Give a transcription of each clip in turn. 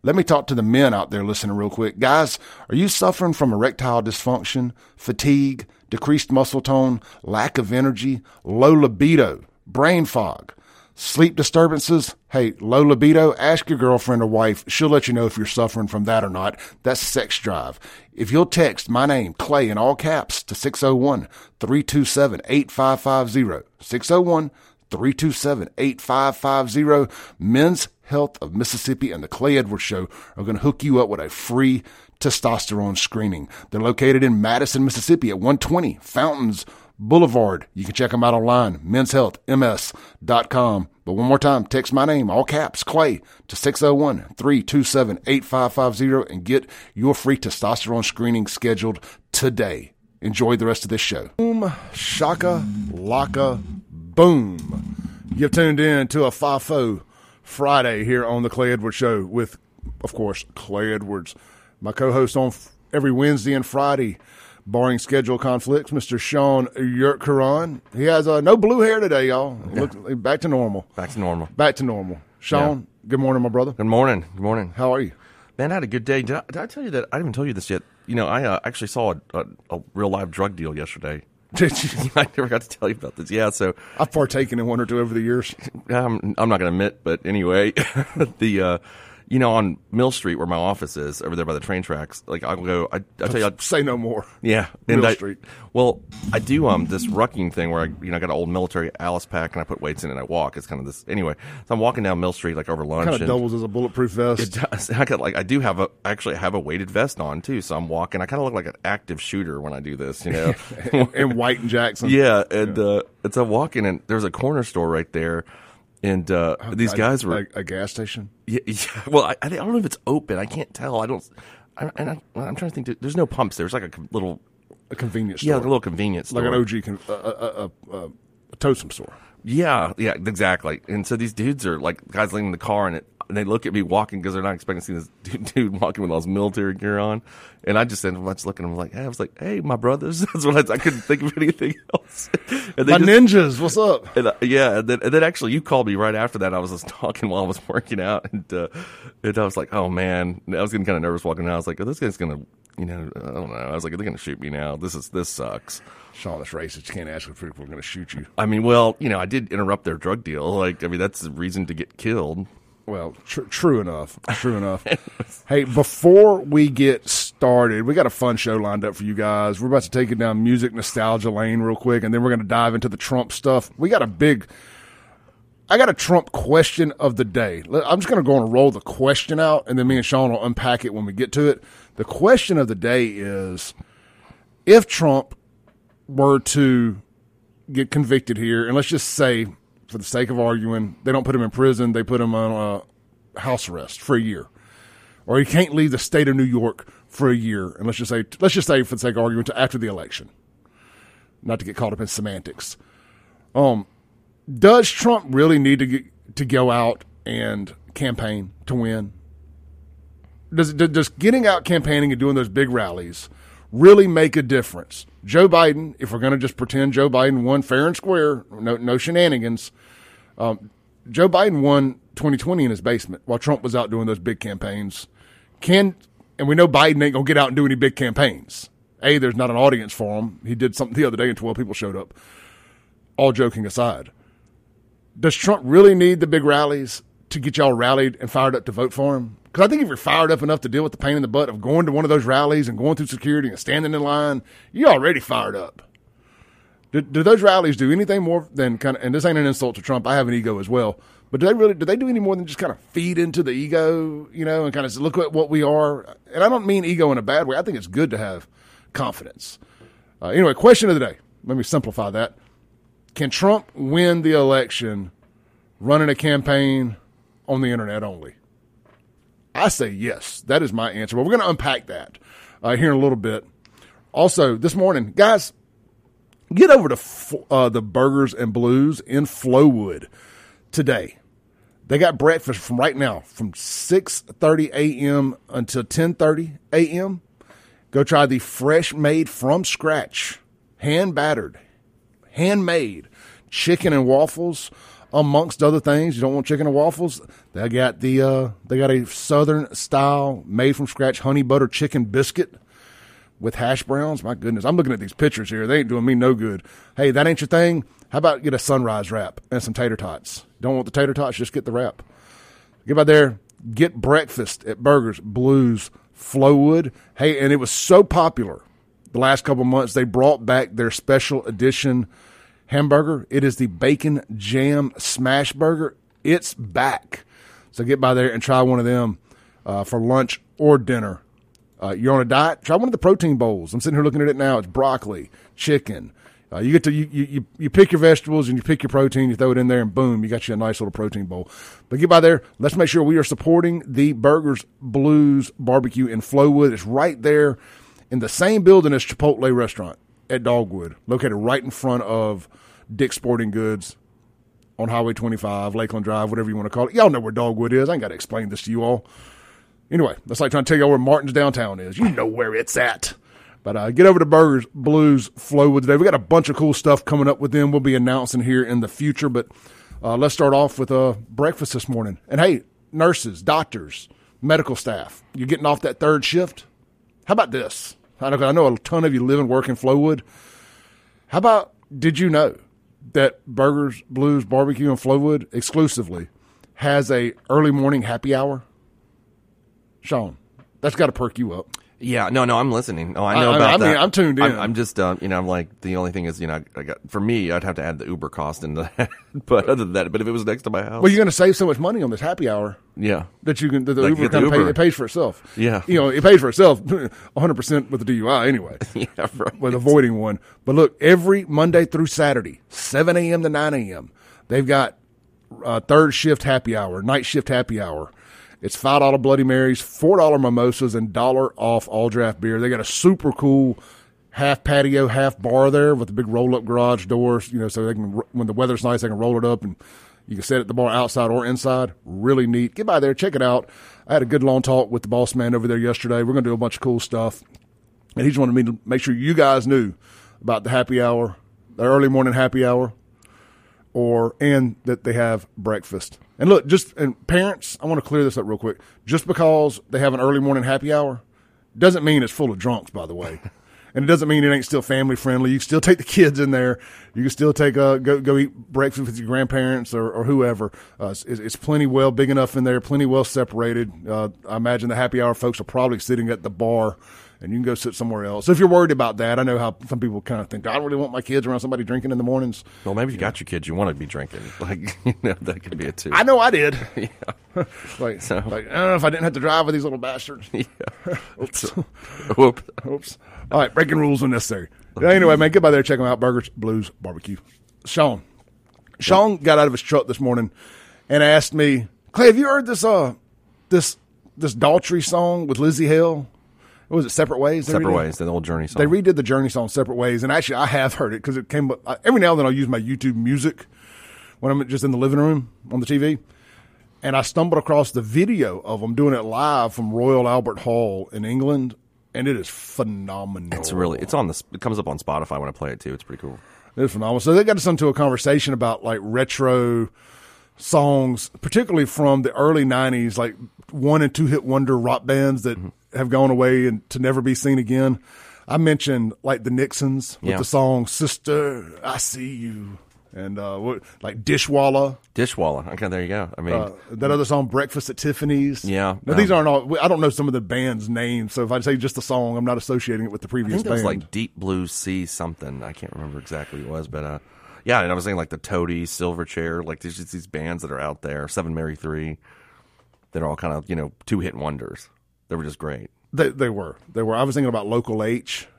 Let me talk to the men out there listening real quick. Guys, are you suffering from erectile dysfunction, fatigue, decreased muscle tone, lack of energy, low libido, brain fog, sleep disturbances? Hey, low libido, ask your girlfriend or wife. She'll let you know if you're suffering from that or not. That's sex drive. If you'll text my name, Clay, in all caps to 601-327-8550, 601-327-8550, Men's Health of Mississippi and the Clay Edwards Show are going to hook you up with a free testosterone screening. They're located in Madison, Mississippi at 120 Fountains Boulevard. You can check them out online, menshealthms.com. But one more time, text my name, all caps, Clay, to 601-327-8550 and get your free testosterone screening scheduled today. Enjoy the rest of this show. Boom, shaka, laka, boom. You've tuned in to a FIFO Friday here on the Clay Edwards Show with, of course, Clay Edwards. My co-host on every Wednesday and Friday, barring schedule conflicts, Mr. Sean Yurtkaran. He has no blue hair today, y'all. Yeah. Looks back to normal. Back to normal. Back to normal. Sean, Good morning, my brother. Good morning. Good morning. How are you? Man, I had a good day. Did I tell you that? I didn't even tell you this yet. You know, I actually saw a real live drug deal yesterday. Did you? I never got to tell you about this. Yeah, so I've partaken in one or two over the years. I'm not going to admit, but anyway, on Mill Street where my office is, over there by the train tracks, like I'll go. I tell you, Say no more. yeah, Mill Street. Well, I do this rucking thing where I got an old military Alice pack and I put weights in it and I walk. It's kind of this anyway. So I'm walking down Mill Street like over lunch. Kind of doubles as a bulletproof vest. It does. I actually have a weighted vest on too. So I'm walking. I kind of look like an active shooter when I do this, In White and Jackson. Yeah, and it's a walking and there's a corner store right there. And these guys were a gas station. Yeah. Well, I don't know if it's open. I can't tell. I'm trying to think. There's no pumps. There's like a convenience store. Yeah, like a little convenience store, like an OG a totem store. Yeah, exactly. And so these dudes are like guys leaving the car, and they look at me walking because they're not expecting to see this dude walking with all his military gear on. And I just ended up looking at him like, hey, my brothers. That's what I couldn't think of anything else. And my ninjas, what's up? And, and then actually you called me right after that. I was just talking while I was working out, and I was like, oh man, I was getting kind of nervous walking out. I was like, oh, this guy's gonna, I don't know. I was like, they're gonna shoot me now. This sucks. Sean, that's racist. You can't ask if people are going to shoot you. I mean, well, I did interrupt their drug deal. That's the reason to get killed. Well, true enough. True enough. Hey, before we get started, we got a fun show lined up for you guys. We're about to take it down music nostalgia lane real quick, and then we're going to dive into the Trump stuff. I got a Trump question of the day. I'm just going to go and roll the question out, and then me and Sean will unpack it when we get to it. The question of the day is, if Trump were to get convicted here, and let's just say, for the sake of arguing, they don't put him in prison, they put him on house arrest for a year. Or he can't leave the state of New York for a year, and let's just say for the sake of argument, to after the election. Not to get caught up in semantics. Does Trump really need to go out and campaign to win? Does getting out campaigning and doing those big rallies really make a difference? Joe Biden, if we're going to just pretend Joe Biden won fair and square, no shenanigans, Joe Biden won 2020 in his basement while Trump was out doing those big campaigns. And we know Biden ain't going to get out and do any big campaigns. There's not an audience for him. He did something the other day and 12 people showed up. All joking aside. Does Trump really need the big rallies to get y'all rallied and fired up to vote for him? Because I think if you're fired up enough to deal with the pain in the butt of going to one of those rallies and going through security and standing in line, you're already fired up. Do those rallies do anything more than and this ain't an insult to Trump, I have an ego as well, but do they do any more than just kind of feed into the ego, and kind of look at what we are? And I don't mean ego in a bad way. I think it's good to have confidence. Anyway, question of the day. Let me simplify that. Can Trump win the election running a campaign on the internet only? I say yes. That is my answer. But we're going to unpack that here in a little bit. Also, this morning, guys, get over to the Burgers and Blues in Flowood today. They got breakfast from right now from 6:30 a.m. until 10:30 a.m. Go try the fresh made from scratch, hand battered, handmade chicken and waffles, amongst other things. You don't want chicken and waffles? They got a Southern style made from scratch honey butter chicken biscuit with hash browns. My goodness, I'm looking at these pictures here. They ain't doing me no good. Hey, that ain't your thing? How about get a sunrise wrap and some tater tots? Don't want the tater tots? Just get the wrap. Get by there. Get breakfast at Burgers, Blues, Flowwood. Hey, and it was so popular the last couple of months, they brought back their special edition hamburger. It is the bacon jam smash burger. It's back. So get by there and try one of them for lunch or dinner. You're on a diet? Try one of the protein bowls. I'm sitting here looking at it now. It's broccoli, chicken. You get to you pick your vegetables and you pick your protein. You throw it in there and boom, you got you a nice little protein bowl. But get by there. Let's make sure we are supporting the Burgers Blues Barbecue in Flowwood. It's right there in the same building as Chipotle Restaurant at Dogwood, located right in front of Dick's Sporting Goods on Highway 25, Lakeland Drive, whatever you want to call it. Y'all know where Dogwood is. I ain't got to explain this to you all. Anyway, that's like trying to tell y'all where Martin's downtown is. You know where it's at. But get over to Burgers Blues Flowwood today. We got a bunch of cool stuff coming up with them. We'll be announcing here in the future. But let's start off with breakfast this morning. And, hey, nurses, doctors, medical staff, you're getting off that third shift? How about this? I know a ton of you live and work in Flowwood. How about, did you know that Burgers Blues Barbecue in Flowwood exclusively has a early morning happy hour? Sean, that's got to perk you up. Yeah, no, I'm listening. Oh, I know about that. I'm tuned in. I'm just, I'm like, the only thing is, for me, I'd have to add the Uber cost into that. But other than that, but if it was next to my house. Well, you're going to save so much money on this happy hour. Yeah. That you can, the Uber kind of it pays for itself. Yeah. It pays for itself 100% with the DUI anyway. Yeah, right. With avoiding one. But look, every Monday through Saturday, 7 a.m. to 9 a.m., they've got third shift happy hour, night shift happy hour. It's $5 Bloody Marys, $4 mimosas, and $1 off all draft beer. They got a super cool half patio, half bar there with the big roll-up garage doors, so they can, when the weather's nice, they can roll it up and you can sit at the bar outside or inside. Really neat. Get by there, check it out. I had a good long talk with the boss man over there yesterday. We're going to do a bunch of cool stuff. And he just wanted me to make sure you guys knew about the happy hour, the early morning happy hour, and that they have breakfast. And look, and parents, I want to clear this up real quick. Just because they have an early morning happy hour doesn't mean it's full of drunks, by the way. And it doesn't mean it ain't still family friendly. You can still take the kids in there. You can still take go eat breakfast with your grandparents or whoever. It's plenty well big enough in there, plenty well separated. I imagine the happy hour folks are probably sitting at the bar, and you can go sit somewhere else. So if you're worried about that, I know how some people kind of think, I don't really want my kids around somebody drinking in the mornings. Well, maybe you got your kids, you want to be drinking. That could be it too. I know I did. Yeah. I don't know if I didn't have to drive with these little bastards. Yeah. Oops. Oops. All right, breaking rules when necessary. Anyway, man, get by there, check them out. Burgers Blues Barbecue. Sean got out of his truck this morning and asked me, Clay, have you heard this Daltrey song with Lizzie Hale? What was it, Separate Ways? Separate Ways, the old Journey song. They redid the Journey song, Separate Ways, and actually I have heard it because it came up. Every now and then I'll use my YouTube music when I'm just in the living room on the TV, and I stumbled across the video of them doing it live from Royal Albert Hall in England, and it is phenomenal. It comes up on Spotify when I play it too. It's pretty cool. It's phenomenal. So they got us into a conversation about like retro songs, particularly from the early 90s, like 1 and 2 hit wonder rock bands that have gone away and to never be seen again. I mentioned like the Nixons with the song Sister, I See You. And like Dishwalla. Okay, there you go. I mean, that other song, Breakfast at Tiffany's. Yeah. Now, these aren't all, I don't know some of the band's names, so if I say just the song, I'm not associating it with the previous band. I think it was like Deep Blue Sea something. I can't remember exactly what it was, but yeah, and I was saying like the Toady, Silverchair, like there's just these bands that are out there, Seven Mary 3, that are all kind of, 2-hit wonders. They were just great. They were. I was thinking about Local H.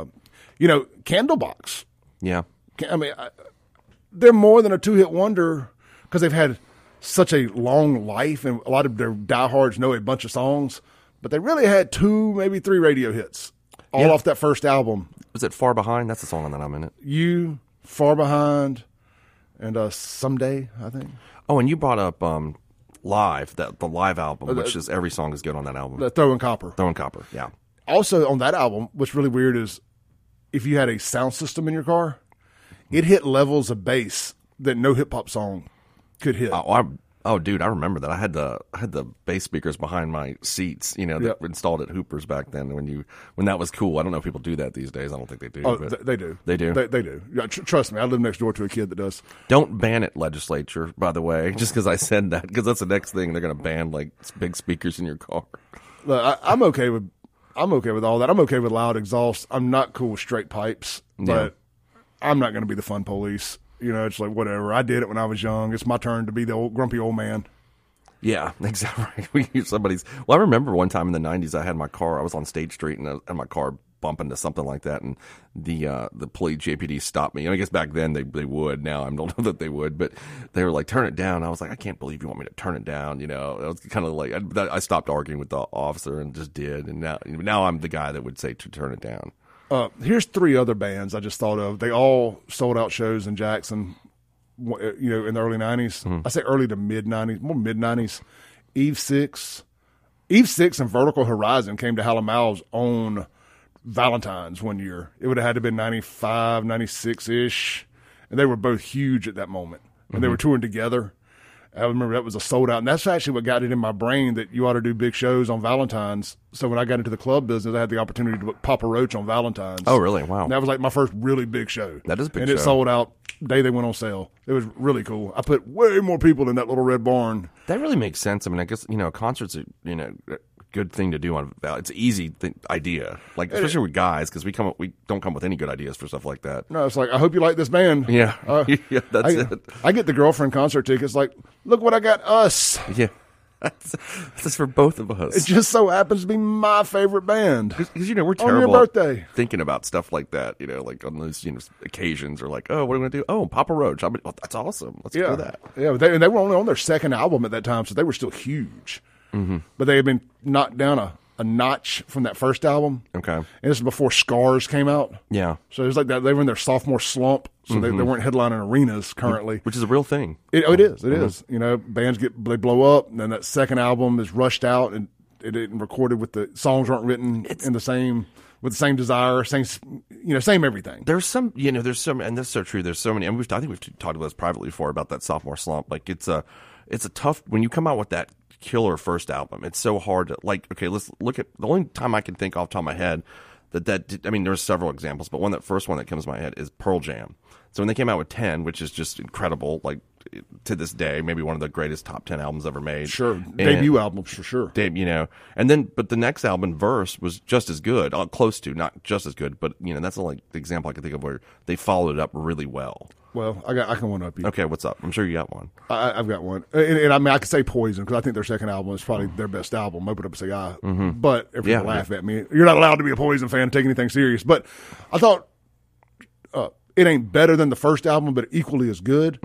Candlebox. Yeah. I mean, they're more than a 2-hit wonder because they've had such a long life, and a lot of their diehards know a bunch of songs, but they really had 2, maybe 3 radio hits all off that first album. Was it Far Behind? That's the song on that album, isn't it? You, Far Behind, and Someday, I think. Oh, and you brought up Live, the live album, which is every song is good on that album. The Throwing Copper. Yeah. Also on that album, what's really weird is if you had a sound system in your car, it hit levels of bass that no hip-hop song could hit. Dude, I remember that. I had the bass speakers behind my seats, that installed at Hooper's back then. When that was cool. I don't know if people do that these days. I don't think they do. Oh, but they do. They do. They do. Yeah, trust me, I live next door to a kid that does. Don't ban it, legislature. By the way, just because I said that, because that's the next thing they're going to ban, like big speakers in your car. Look, I'm okay with all that. I'm okay with loud exhaust. I'm not cool with straight pipes, but I'm not going to be the fun police. It's like, whatever. I did it when I was young. It's my turn to be the grumpy old man. Yeah, exactly. We use somebody's. Well, I remember one time in the '90s, I had my car. I was on State Street, and my car bumped into something like that, and the police JPD stopped me. I guess back then they would. Now I don't know that they would, but they were like, "Turn it down." I was like, "I can't believe you want me to turn it down." It was kind of like I stopped arguing with the officer and just did, and now I'm the guy that would say to turn it down. Here's 3 other bands I just thought of. They all sold out shows in Jackson, in the early 90s. Mm-hmm. I say early to mid 90s, more mid 90s. Eve 6 and Vertical Horizon came to Halamal's on Valentine's one year. It would have had to have been 95, 96-ish. And they were both huge at that moment. And they were touring together. I remember that was a sold out. And that's actually what got it in my brain that you ought to do big shows on Valentine's. So when I got into the club business, I had the opportunity to book Papa Roach on Valentine's. Oh, really? Wow. And that was like my first really big show. That is a big show. And it sold out the day they went on sale. It was really cool. I put way more people in that little red barn. That really makes sense. I mean, I guess, concerts are, a good thing to do on it's an easy idea, like especially with guys, because we don't come with any good ideas for stuff like that. No, it's like, I hope you like this band. Yeah, yeah, that's it. I get the girlfriend concert tickets. Like, look what I got us. Yeah, that's for both of us. It just so happens to be my favorite band. Because we're terrible on your birthday thinking about stuff like that. Like on those occasions, or like, oh, what are we gonna do? Oh, Papa Roach. That's awesome. Let's do that. Yeah, they were only on their second album at that time, so they were still huge. Mm-hmm. But they had been knocked down a notch from that first album. Okay. And this is before Scars came out. Yeah. So it was like that. They were in their sophomore slump, so they weren't headlining arenas currently. Which is a real thing. It is. It is. Bands they blow up, and then that second album is rushed out, and it didn't recorded with the songs weren't written in the same with the same desire, same everything. There's some, and that's so true. There's so many, and I think we've talked about this privately before about that sophomore slump. Like it's a tough when you come out with that killer first album. It's so hard to okay, let's look at the only time I can think off the top of my head there's several examples, but the first one that comes to my head is Pearl Jam. So when they came out with 10, which is just incredible, like to this day, maybe one of the greatest top 10 albums ever made. Sure. Debut albums for sure. And then, but the next album, Verse, was just as good, close to, not just as good, but that's the example I can think of where they followed it up really well. Well, I can one up you. Okay, what's up? I'm sure you got one. I've got one, and I mean I could say Poison because I think their second album is probably their best album. Open Up and Say I. Mm-hmm. But if you laugh at me, you're not allowed to be a Poison fan and take anything serious. But I thought it ain't better than the first album, but equally as good,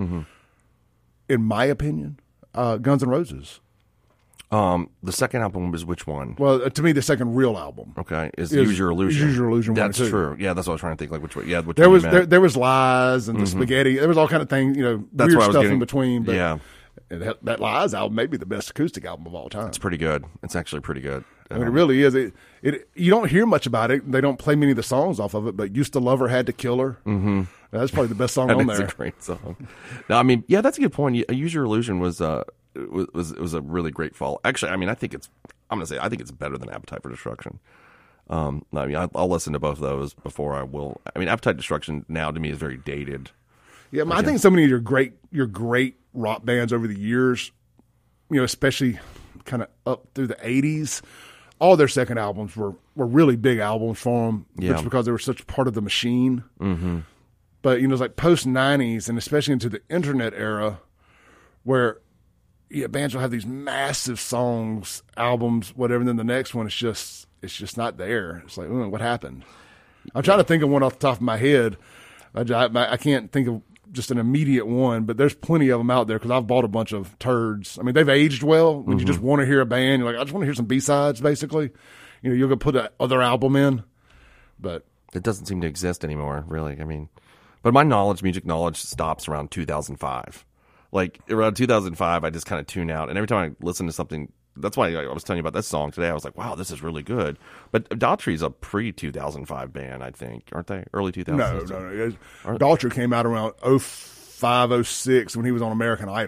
in my opinion. Guns N' Roses. The second album was which one? Well, to me, the second real album. Okay, is Use Your Illusion. Use Your Illusion. That's true. Yeah, that's what I was trying to think. Like which one? Yeah, which there one was there was Lies and the Spaghetti. There was all kind of things. That's weird stuff in between. But yeah, that Lies album may be the best acoustic album of all time. It's pretty good. It's actually pretty good. I mean, it really is. You don't hear much about it. They don't play many of the songs off of it. But Used to Love Her, Had to Kill Her. Mm-hmm. That's probably the best song on there. That's a great song. No, I mean, yeah, that's a good point. Use Your Illusion was a really great fall. Actually, I mean, I think it's better than Appetite for Destruction. I mean, I'll listen to both of those before I will. I mean, Appetite for Destruction now to me is very dated. Yeah, I think so many of your great rock bands over the years, especially kind of up through the 80s, all their second albums were really big albums for them. Yeah. Just because they were such part of the machine. Mm-hmm. But, it's like post-90s and especially into the internet era where bands will have these massive songs, albums, whatever, and then the next one it's just not there. It's like, what happened? I'm trying to think of one off the top of my head. I can't think of just an immediate one, but there's plenty of them out there because I've bought a bunch of turds. I mean, they've aged well. When you just want to hear a band, you're like, I just want to hear some B-sides, basically. You'll go put another album in, but it doesn't seem to exist anymore, really. I mean, but my music knowledge stops around 2005. Like around 2005, I just kind of tune out, and every time I listen to something, that's why I was telling you about this song today. I was like, "Wow, this is really good." But Daughtry's a pre-2005 band, I think, aren't they? Early 2000s. No. Daughtry came out around 05, 06 when he was on American Idol.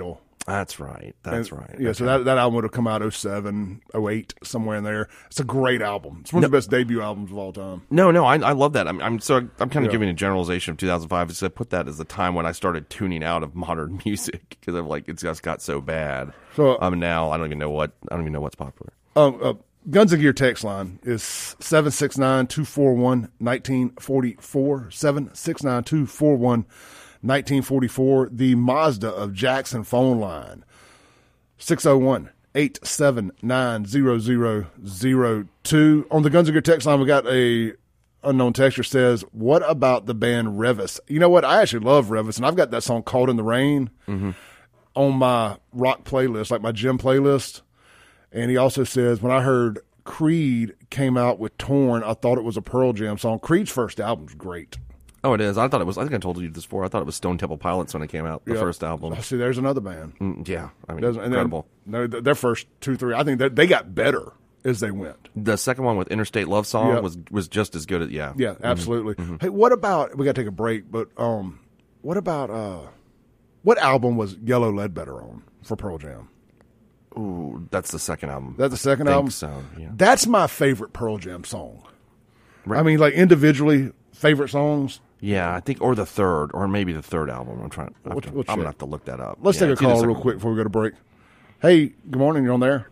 That's right. Right. Yeah, so that album would have come out 07, 08, somewhere in there. It's a great album. It's one of the best debut albums of all time. No, I love that. I'm kind of giving a generalization of 2005 because I put that as the time when I started tuning out of modern music because I'm like, it's just got so bad. So now I don't even know what's popular. Guns and Gear text line is 769-241-1944, 769-241-1944. The Mazda of Jackson phone line, 601-879-0002. On the Guns and Gear text line, we got a unknown texter says, what about the band Revis? You know what? I actually love Revis, and I've got that song Caught in the Rain on my rock playlist, like my gym playlist. And he also says, when I heard Creed came out with Torn, I thought it was a Pearl Jam song. Creed's first album's great. Oh, it is. I think I told you this before. I thought it was Stone Temple Pilots when it came out, the first album. See, there's another band. Yeah, I mean, incredible. No, their first 2, 3, I think they got better as they went. The second one with Interstate Love Song was just as good. Yeah, absolutely. Hey, what about, we got to take a break, but what about, what album was Yellow Ledbetter on for Pearl Jam? Ooh, that's the second album. That's the second album? So, yeah. That's my favorite Pearl Jam song. Right. I mean, like individually, favorite songs. Yeah, I think, or the third, or maybe the third album. I'm going to have to look that up. Let's take a call real quick before we go to break. Hey, good morning. You're on there.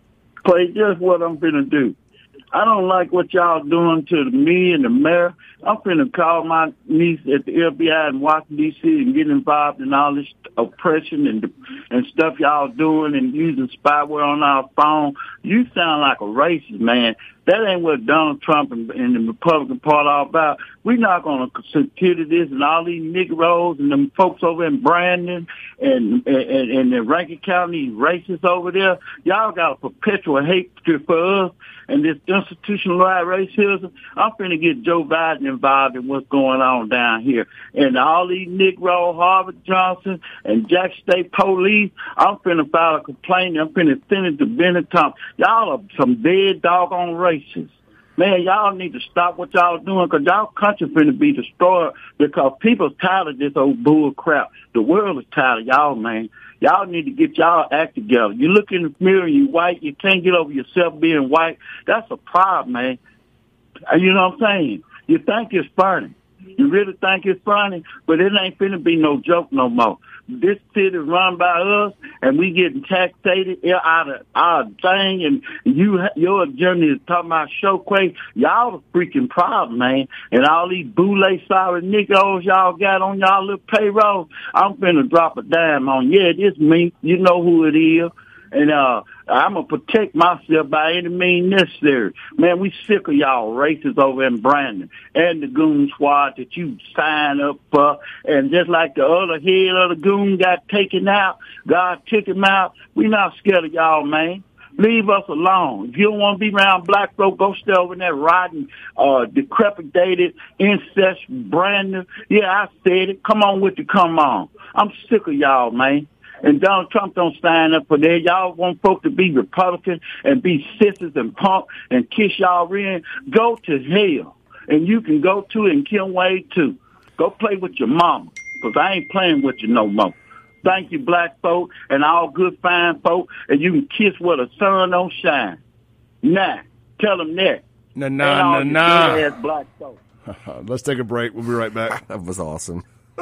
Clay, guess what I'm finna do? I don't like what y'all doing to me and the mayor. I'm finna call my niece at the FBI in Washington, D.C. and get involved in all this oppression and stuff y'all doing and using spyware on our phone. You sound like a racist, man. That ain't what Donald Trump and the Republican Party are about. We're not going to consider this, and all these Negroes and them folks over in Brandon and the Rankin County racists over there. Y'all got a perpetual hatred for us and this institutionalized racism. I'm finna get Joe Biden involved in what's going on down here. And all these Negro, Harvard Johnson, and Jack State Police, I'm finna file a complaint. I'm finna send it to Bennett Thompson. Y'all are some dead doggone racists. Man, y'all need to stop what y'all doing because y'all country finna be destroyed because people's tired of this old bull crap. The world is tired of y'all, man. Y'all need to get y'all act together. You look in the mirror, you white, you can't get over yourself being white. That's a problem, man. You know what I'm saying? You think it's funny. You really think it's funny, but it ain't finna be no joke no more. This city is run by us, and we getting taxated out of our thing, and your agenda is talking about Showquay. Y'all the freaking problem, man. And all these boule sorry niggas y'all got on y'all little payroll, I'm finna drop a dime on. Yeah, this me. You know who it is. And I'm going to protect myself by any means necessary. Man, we sick of y'all racists over in Brandon and the goon squad that you sign up for. And just like the other head of the goon got taken out, God took him out, we not scared of y'all, man. Leave us alone. If you don't want to be around black folk, go stay over in that rotten, decrepitated, incest Brandon. Yeah, I said it. Come on with you, come on. I'm sick of y'all, man. And Donald Trump don't stand up for that. Y'all want folks to be Republican and be sissies and punk and kiss y'all in. Go to hell. And you can go to it and Kim Wade too. Go play with your mama, because I ain't playing with you no more. Thank you, black folk, and all good, fine folk, and you can kiss where the sun don't shine. Nah, tell them that. Nah. Ass black folk. Let's take a break. We'll be right back. That was awesome.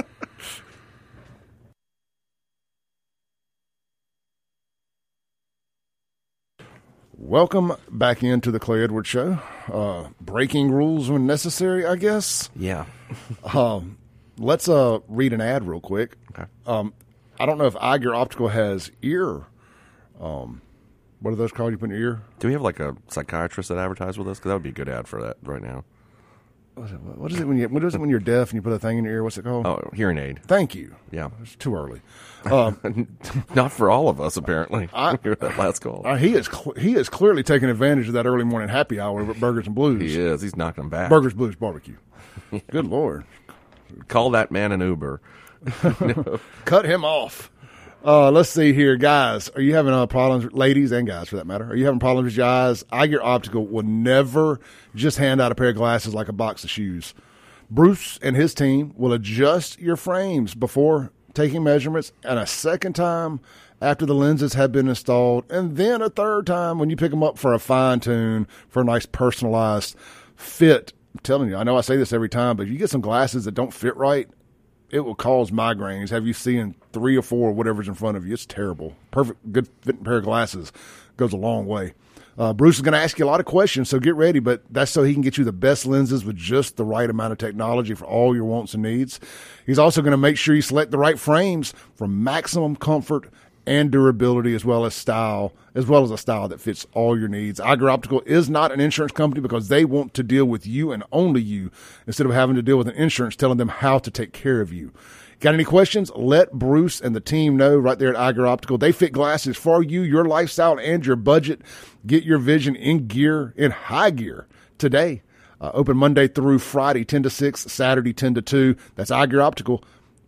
Welcome back into the Clay Edwards Show. Breaking rules when necessary, I guess. Yeah. Let's read an ad real quick. Okay. I don't know if Iger Optical has ear. What are those called? You put in your ear? Do we have like a psychiatrist that advertise with us? Because that would be a good ad for that right now. What is it when you're deaf and you put a thing in your ear? What's it called? Oh, hearing aid. Thank you. Yeah. It's too early. Not for all of us, apparently. That last call. He is clearly taking advantage of that early morning happy hour with Burgers and Blues. He is. He's knocking them back. Burgers, Blues, Barbecue. Good Lord. Call that man an Uber. Cut him off. Let's see here, guys. Are you having problems, ladies and guys for that matter? Are you having problems with your eyes? Iger Optical will never just hand out a pair of glasses like a box of shoes. Bruce and his team will adjust your frames before taking measurements, and a second time after the lenses have been installed, and then a third time when you pick them up for a fine tune, for a nice personalized fit. I'm telling you, I know I say this every time, but if you get some glasses that don't fit right, it will cause migraines. Have you seen 3 or 4 or whatever's in front of you? It's terrible. Perfect, good fitting pair of glasses goes a long way. Bruce is going to ask you a lot of questions, so get ready, but that's so he can get you the best lenses with just the right amount of technology for all your wants and needs. He's also going to make sure you select the right frames for maximum comfort and durability, as well as a style that fits all your needs. Iger Optical is not an insurance company because they want to deal with you and only you instead of having to deal with an insurance telling them how to take care of you. Got any questions? Let Bruce and the team know right there at Iger Optical. They fit glasses for you, your lifestyle, and your budget. Get your vision in high gear today. Open Monday through Friday, 10 to 6, Saturday, 10 to 2. That's Iger Optical,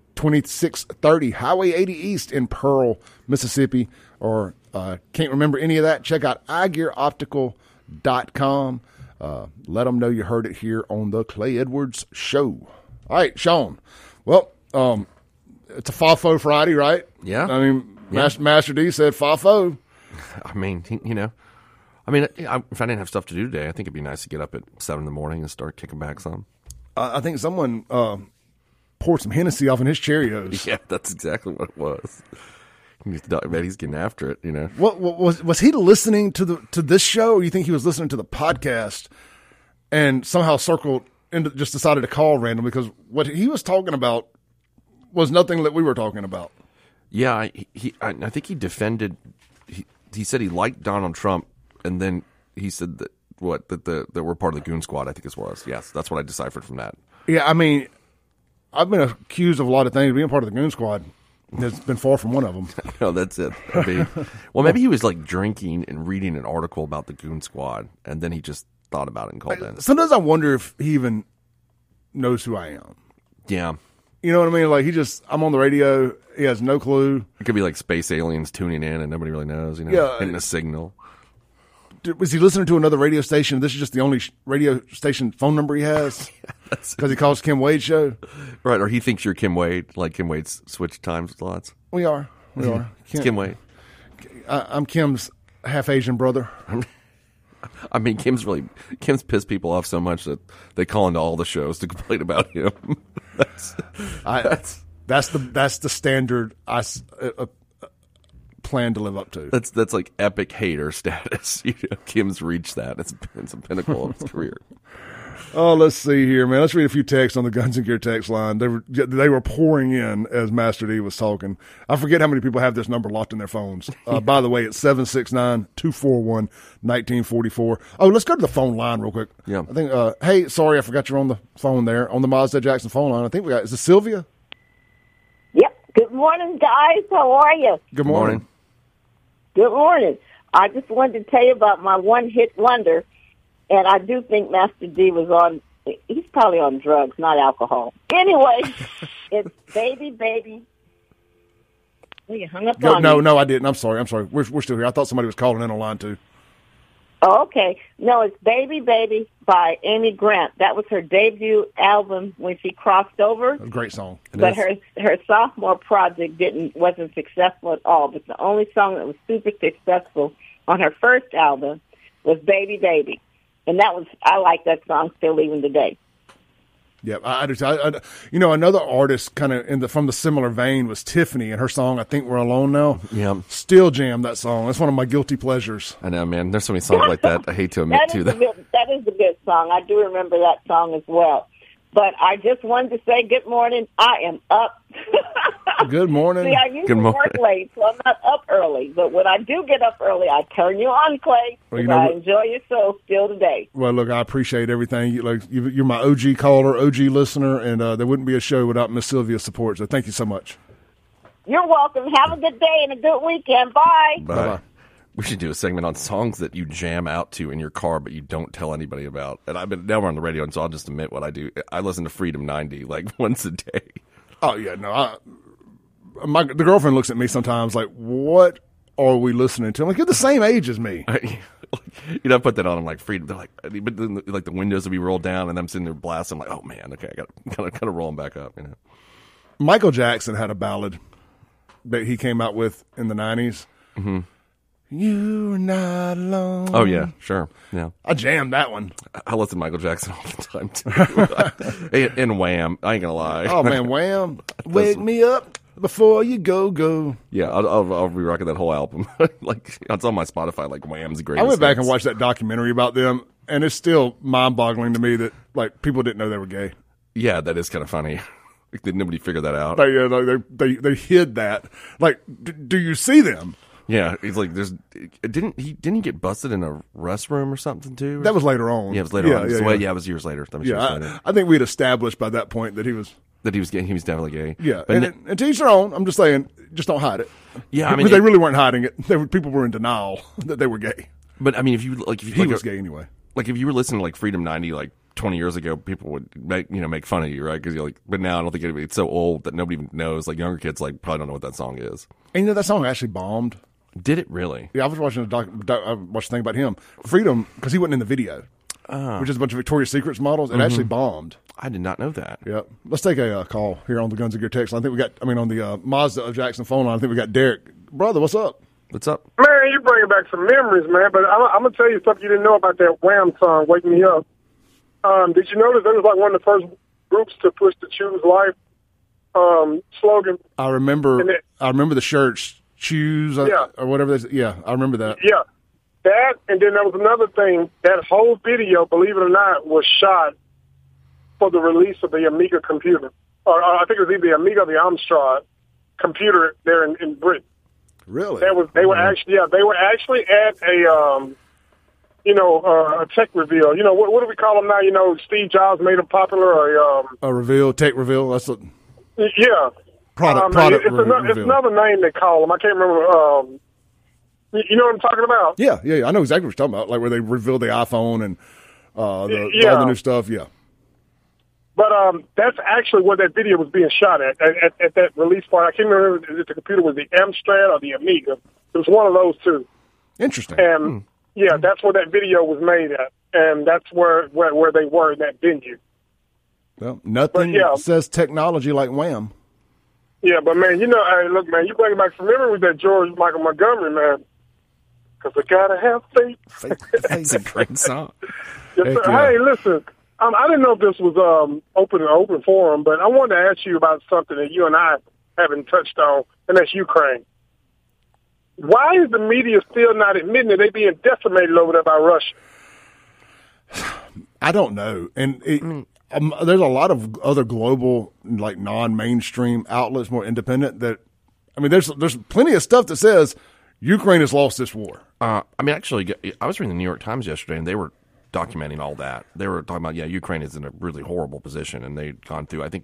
2630 Highway 80 East in Pearl, Mississippi. Or can't remember any of that? Check out igearoptical.com. Let them know you heard it here on the Clay Edwards Show. All right, Sean. Well, it's a FAFO Friday, right? Yeah. I mean, Yeah. Master D said FAFO. I mean, if I didn't have stuff to do today, I think it'd be nice to get up at 7 in the morning and start kicking back some. I think someone poured some Hennessy off in his Cheerios. Yeah, that's exactly what it was. I bet he's getting after it, What was he listening to this show, or you think he was listening to the podcast and somehow circled and just decided to call randomly? Because what he was talking about was nothing that we were talking about. Yeah, I think he defended. He said he liked Donald Trump, and then he said that we're part of the Goon Squad. I think it was. Yes, that's what I deciphered from that. Yeah, I mean, I've been accused of a lot of things. Being part of the Goon Squad has been far from one of them. No, that's it. Maybe he was like drinking and reading an article about the Goon Squad, and then he just thought about it and called in. Sometimes I wonder if he even knows who I am. Yeah. You know what I mean? Like, I'm on the radio. He has no clue. It could be like space aliens tuning in and nobody really knows, Yeah. hitting a signal. Was he listening to another radio station? This is just the only radio station phone number he has? Because he calls Kim Wade show? Right, or he thinks you're Kim Wade, like Kim Wade's switch time slots. We are. It's Kim Wade. I'm Kim's half-Asian brother. I mean, Kim's pissed people off so much that they call into all the shows to complain about him. That's the standard I plan to live up to. That's like epic hater status. Kim's reached that. It's a pinnacle of his career. Oh, let's see here, man. Let's read a few texts on the Guns and Gear text line. They were pouring in as Master D was talking. I forget how many people have this number locked in their phones. By the way, it's 769-241-1944. Oh, let's go to the phone line real quick. Yeah. I think. Hey, sorry, I forgot you're on the phone there on the Mazda Jackson phone line. I think is it Sylvia? Yep. Good morning, guys. How are you? Good morning. Good morning. I just wanted to tell you about my one-hit wonder, and I do think Master D was he's probably on drugs, not alcohol. Anyway, it's Baby Baby. Oh, you hung up on me. No, I didn't. I'm sorry. We're still here. I thought somebody was calling in on line too. Oh, okay. No, it's Baby Baby by Amy Grant. That was her debut album when she crossed over. A great song. But her sophomore project wasn't successful at all. But the only song that was super successful on her first album was Baby Baby. And I like that song still even today. Yeah, I do. Another artist kind of from the similar vein was Tiffany, and her song "I Think We're Alone Now." Yeah, still jam that song. That's one of my guilty pleasures. I know, man. There's so many songs like that. I hate to admit to that. That is a good song. I do remember that song as well. But I just wanted to say good morning. I am up. Good morning. See, I usually work late, so I'm not up early. But when I do get up early, I turn you on, Clay. Well, I enjoy your show still today. Well, look, I appreciate everything. You're my OG caller, OG listener, and there wouldn't be a show without Miss Sylvia's support. So thank you so much. You're welcome. Have a good day and a good weekend. Bye. Bye. We should do a segment on songs that you jam out to in your car, but you don't tell anybody about. And now we're on the radio, and so I'll just admit what I do. I listen to Freedom 90 like once a day. Oh yeah, no. The girlfriend looks at me sometimes like, "What are we listening to?" I'm like, "You're the same age as me." I put that on. I'm like, Freedom. They're like, but then, like the windows will be rolled down, and I'm sitting there blasting. I'm like, oh man, okay, I got to roll them back up. Michael Jackson had a ballad that he came out with in the 90s. Mm-hmm. You're not alone. Oh, yeah, sure. Yeah. I jammed that one. I listen to Michael Jackson all the time, too. and Wham. I ain't going to lie. Oh, man, Wham. Wake me up before you go. Yeah, I'll be rocking that whole album. Like, it's on my Spotify, like Wham's greatest. I went back hits. and watched that documentary about them, and it's still mind-boggling to me that, like, people didn't know they were gay. Yeah, that is kind of funny. Like, did nobody figure that out? They hid that. Like, do you see them? Yeah, he's like, didn't he get busted in a restroom or something too? That was later on. Yeah, it was later on. Yeah, it was years later. I think we'd established by that point that he was gay. He was definitely gay. Yeah, But and to each their own. I'm just saying, just don't hide it. Yeah, I mean, because they really weren't hiding it. People were in denial that they were gay. But I mean, if he was gay anyway. Like if you were listening to like Freedom 90, like 20 years ago, people would make fun of you, right? Because you're like, but now I don't think it's so old that nobody even knows. Like younger kids, like probably don't know what that song is. And that song actually bombed. Did it really? Yeah, I was watching I watched a thing about him. Freedom, because he wasn't in the video, which is a bunch of Victoria's Secrets models. It actually bombed. I did not know that. Yep. Let's take a call here on the Guns and Gear text. I think on the Mazda of Jackson phone line, I think we got Derek. Brother, what's up? What's up? Man, you're bringing back some memories, man. But I'm going to tell you something you didn't know about that Wham song, Wake Me Up. Did you notice that was like one of the first groups to push the Choose Life slogan? I remember the shirts. Choose or whatever. I remember that. Yeah, that, and then there was another thing. That whole video, believe it or not, was shot for the release of the Amiga computer. Or I think it was either the Amiga or the Amstrad computer there in Britain. Really? They were actually at a a tech reveal. You know what do we call them now? You know, Steve Jobs made them popular. Or a reveal, tech reveal. That's what. Yeah. Product it's another name they call them. I can't remember. You know what I'm talking about? Yeah. I know exactly what you're talking about. Like where they reveal the iPhone and all the new stuff. Yeah. But that's actually where that video was being shot at that release part. I can't remember if the computer was the Amstrad or the Amiga. It was one of those two. Interesting. And that's where that video was made at, and that's where they were in that venue. Well, nothing says technology like Wham. Yeah, but man, hey, look, man, you bring back some memory with that George Michael Montgomery, man. Because I gotta have faith. That's a great song. Yes, hey, listen, I didn't know if this was open forum, but I wanted to ask you about something that you and I haven't touched on, and that's Ukraine. Why is the media still not admitting that they're being decimated over there by Russia? I don't know, and there's a lot of other global, like non-mainstream outlets, more independent. That there's plenty of stuff that says Ukraine has lost this war. Actually, I was reading the New York Times yesterday, and they were documenting all that. They were talking about Ukraine is in a really horrible position, and they've gone through. I think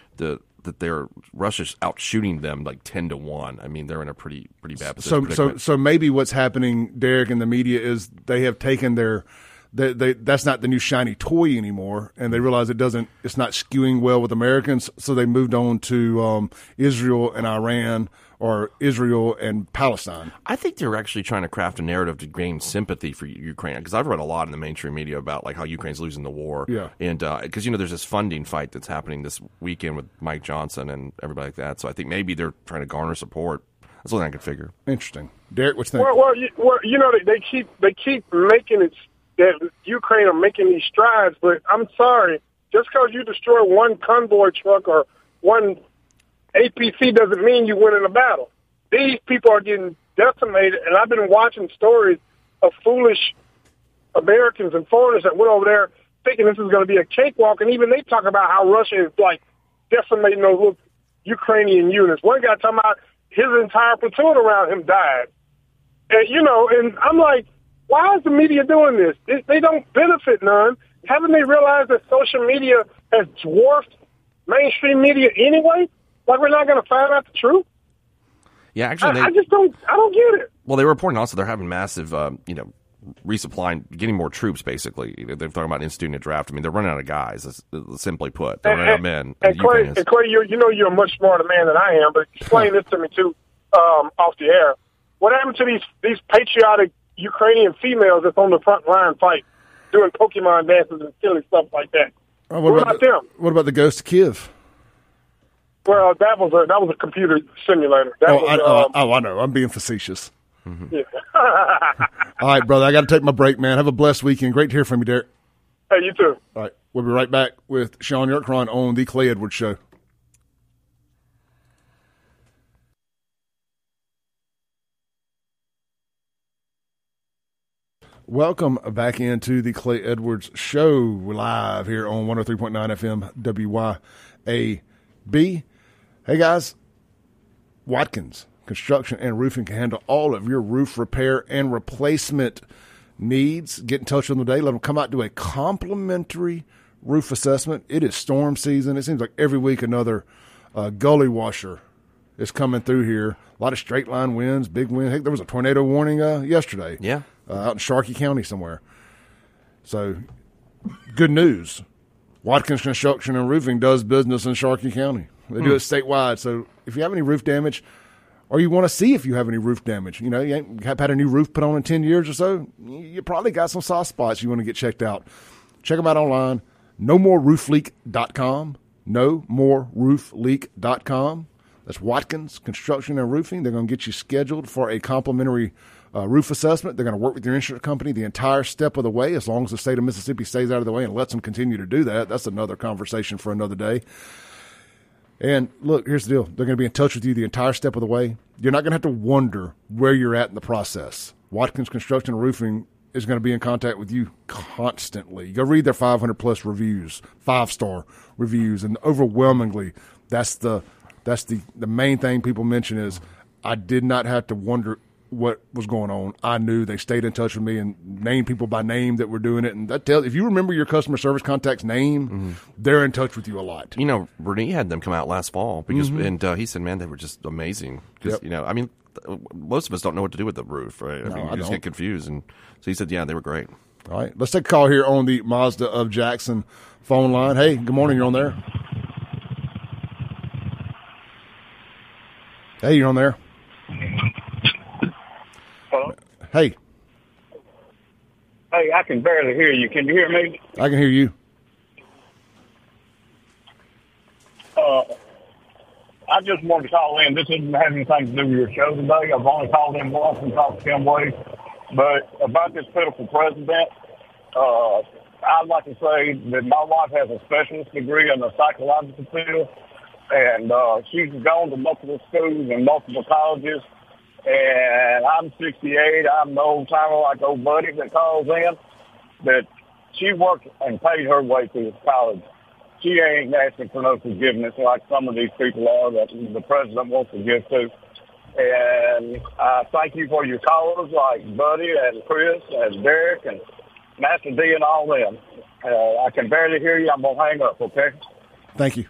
Russia's out shooting them like 10-1. I mean, they're in a pretty bad position. So maybe what's happening, Derek, in the media is they have taken that's not the new shiny toy anymore, and they realize it's not skewing well with Americans, so they moved on to Israel and Iran, or Israel and Palestine. I think they're actually trying to craft a narrative to gain sympathy for Ukraine, because I've read a lot in the mainstream media about like how Ukraine's losing the war. Yeah. And because there's this funding fight that's happening this weekend with Mike Johnson and everybody like that. So I think maybe they're trying to garner support. That's what I could figure. Interesting, Derek. What you think? Well, they keep making it that Ukraine are making these strides, but I'm sorry, just because you destroy one convoy truck or one APC doesn't mean you win in a battle. These people are getting decimated, and I've been watching stories of foolish Americans and foreigners that went over there thinking this is going to be a cakewalk, and even they talk about how Russia is like decimating those little Ukrainian units. One guy talking about his entire platoon around him died. And, and I'm like, why is the media doing this? They don't benefit none. Haven't they realized that social media has dwarfed mainstream media anyway? Like we're not going to find out the truth? Yeah, actually, I don't get it. Well, they were reporting also they're having massive, resupplying, getting more troops, basically. They're talking about instituting a draft. I mean, they're running out of guys, simply put. They're running out of men. And Clay, you're a much smarter man than I am, but explain this to me, too, off the air. What happened to these patriotic Ukrainian females that's on the front line fight, doing Pokemon dances and silly stuff like that? What about them? What about the Ghost of Kiev? Well, that was a computer simulator. I know. I'm being facetious. Yeah. All right, brother. I got to take my break, man. Have a blessed weekend. Great to hear from you, Derek. Hey, you too. All right. We'll be right back with Sean Yerkron on The Clay Edwards Show. Welcome back into the Clay Edwards Show. We're live here on 103.9 FM WYAB. Hey, guys. Watkins Construction and Roofing can handle all of your roof repair and replacement needs. Get in touch with them today. Let them come out, do a complimentary roof assessment. It is storm season. It seems like every week another gully washer is coming through here. A lot of straight line winds, big wind. Heck, there was a tornado warning yesterday. Yeah. Out in Sharkey County somewhere. So, good news. Watkins Construction and Roofing does business in Sharkey County. They do it statewide. So, if you have any roof damage, or you want to see if you have any roof damage, you ain't have had a new roof put on in 10 years or so, you probably got some soft spots you want to get checked out. Check them out online. NoMoreRoofLeak.com. NoMoreRoofLeak.com. That's Watkins Construction and Roofing. They're going to get you scheduled for a complimentary roof assessment. They're going to work with your insurance company the entire step of the way, as long as the state of Mississippi stays out of the way and lets them continue to do that. That's another conversation for another day. And look, here's the deal. They're going to be in touch with you the entire step of the way. You're not going to have to wonder where you're at in the process. Watkins Construction and Roofing is going to be in contact with you constantly. Go read their 500-plus reviews, 5-star reviews, and overwhelmingly, that's the main thing people mention is, I did not have to wonder what was going on. I knew. They stayed in touch with me and named people by name that were doing it. And that tells, if you remember your customer service contact's name, they're in touch with you a lot. Renee had them come out last fall because, and he said, man, they were just amazing. Because, most of us don't know what to do with the roof, right? I mean, you just get confused. And so he said, yeah, they were great. All right. Let's take a call here on the Mazda of Jackson phone line. Hey, good morning. You're on there. Hey, you're on there. Hello? Hey. Hey, I can barely hear you. Can you hear me? I can hear you. I just wanted to call in. This doesn't have anything to do with your show today. I've only called in once and talked to Tim Wade. But about this pitiful president, I'd like to say that my wife has a specialist degree in the psychological field, and she's gone to multiple schools and multiple colleges. And I'm 68. I'm the old timer like old buddy that calls in. That she worked and paid her way through college. She ain't asking for no forgiveness like some of these people are that the president wants to give to. And I thank you for your callers like Buddy and Chris and Derek and Master D and all them. I can barely hear you. I'm going to hang up, okay? Thank you.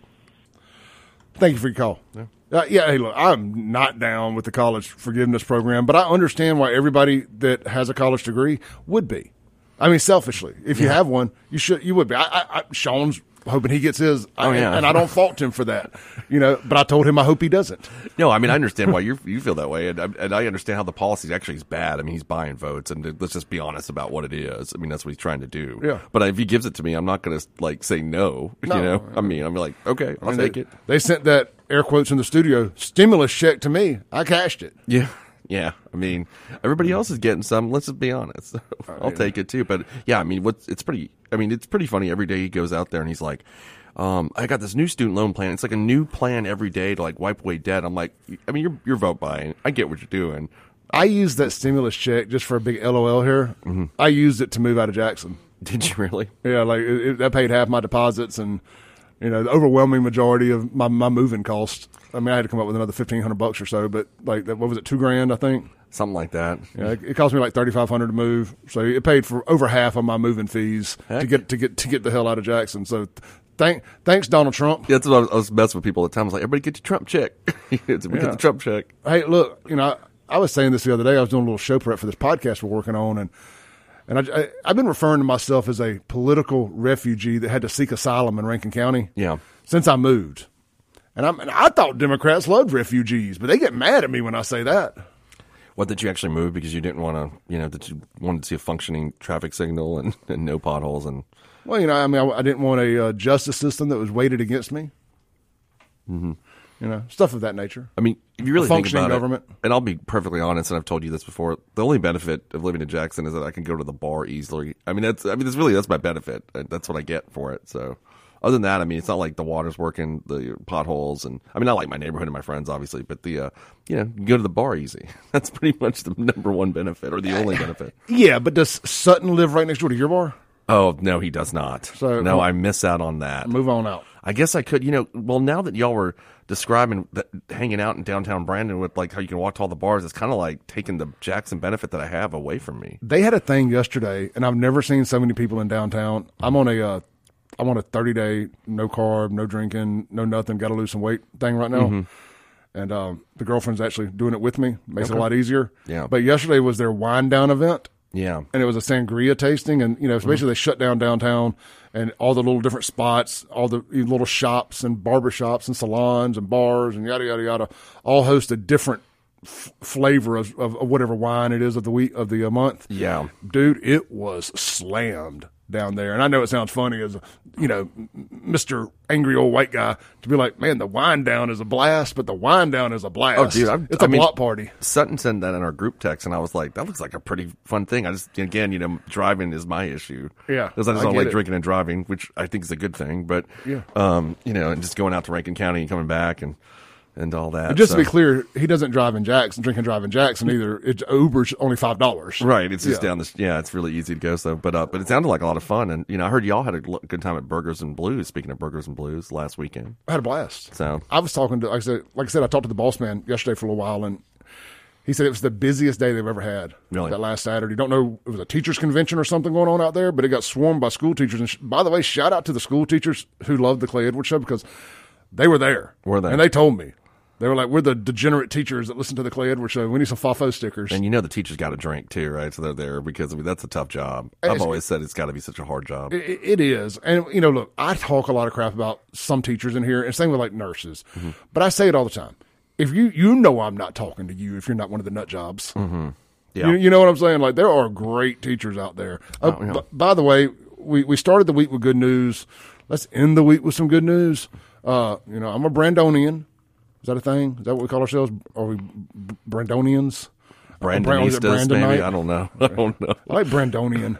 Thank you for your call. Hey, look, I'm not down with the college forgiveness program, but I understand why everybody that has a college degree would be. I mean, selfishly, if you have one, you would be. Sean's hoping he gets his, and I don't fault him for that, but I told him I hope he doesn't. No, I mean, I understand why you feel that way, and I understand how the policy actually is bad. I mean, he's buying votes, and let's just be honest about what it is. I mean, that's what he's trying to do. Yeah. But if he gives it to me, I'm not going to, say no, I mean, I'm like, okay, I'll take it. They sent that, air quotes in the studio, stimulus check to me. I cashed it. Yeah. Yeah, I mean, everybody else is getting some. Let's just be honest. So I'll take it too. But yeah, I mean, it's pretty funny. Every day he goes out there and he's like, I got this new student loan plan. It's like a new plan every day to wipe away debt. I'm like, I mean, you're vote buying. I get what you're doing. I used that stimulus check just for a big LOL here. Mm-hmm. I used it to move out of Jackson. Did you really? Yeah, that paid half my deposits and the overwhelming majority of my moving costs. I mean, I had to come up with another $1,500 or so, but what was it, $2,000, I think? Something like that. Yeah, it cost me $3,500 to move, so it paid for over half of my moving fees to get the hell out of Jackson. So, thanks, Donald Trump. Yeah, that's what I was messing with people at the time. I was like, everybody get your Trump check. Get the Trump check. Hey, look, I was saying this the other day. I was doing a little show prep for this podcast we're working on, and I've been referring to myself as a political refugee that had to seek asylum in Rankin County. Yeah. Since I moved. And I thought Democrats loved refugees, but they get mad at me when I say that. What, that you actually moved because you didn't want to, that you wanted to see a functioning traffic signal and no potholes? And well, I didn't want a justice system that was weighted against me. Mm-hmm. stuff of that nature. I mean, if you really A think functioning about government. it, and I'll be perfectly honest, and I've told you this before, the only benefit of living in Jackson is that I can go to the bar easily. That's my benefit. That's what I get for it. So, other than that, I mean, it's not like the water's working, the potholes, and I mean, not like my neighborhood and my friends, obviously, but the you can go to the bar easy. That's pretty much the number one benefit, or the only benefit. Yeah, but does Sutton live right next door to your bar? Oh no, he does not. So, no, I miss out on that. Move on out. I guess I could, well, now that y'all were describing hanging out in downtown Brandon with like how you can walk to all the bars, it's kind of like taking the Jackson benefit that I have away from me. They had a thing yesterday, and I've never seen so many people in downtown. I'm on a 30-day no carb, no drinking, no nothing, got to lose some weight thing right now. Mm-hmm. And the girlfriend's actually doing it with me. Makes it a lot easier. Yeah. But yesterday was their wind down event. Yeah. And it was a sangria tasting, and so basically they shut down downtown, and all the little different spots, all the little shops and barber shops and salons and bars and yada yada yada, all host a different flavor of whatever wine it is of the week of the month. Yeah, dude, it was slammed down there. And I know it sounds funny as Mr. Angry Old White Guy to be like, man, the wine down is a blast, but the wine down is a blast. Oh, dude, it's a block party. Sutton sent that in our group text, and I was like, that looks like a pretty fun thing. I just, again, driving is my issue. Yeah, because I just don't like drinking and driving, which I think is a good thing. But yeah, and just going out to Rankin County and coming back and all that. But just to be clear, he doesn't drive in Jackson, drink and drive in Jackson either. Uber's only $5. Right. It's just down the, it's really easy to go. So, but it sounded like a lot of fun. And, I heard y'all had a good time at Burgers and Blues, speaking of Burgers and Blues, last weekend. I had a blast. So I was talking to, like I said, I talked to the boss man yesterday for a little while, and he said it was the busiest day they've ever had. Really? That last Saturday. Don't know, it was a teachers convention or something going on out there, but it got swarmed by school teachers. And by the way, shout out to the school teachers who loved the Clay Edwards show, because they were there. Were they? And they told me. They were like, we're the degenerate teachers that listen to the Clay Edwards show. We need some FAFO stickers. And the teachers got to drink too, right? So they're there because that's a tough job. I've always said it's got to be such a hard job. It is. And, look, I talk a lot of crap about some teachers in here, and same with like nurses. Mm-hmm. But I say it all the time. If I'm not talking to you if you're not one of the nut jobs. Mm-hmm. Yeah. You know what I'm saying? Like, there are great teachers out there. By the way, we started the week with good news. Let's end the week with some good news. I'm a Brandonian. Is that a thing? Is that what we call ourselves? Are we Brandonians? Brandonistas, maybe? I don't know. I like Brandonian.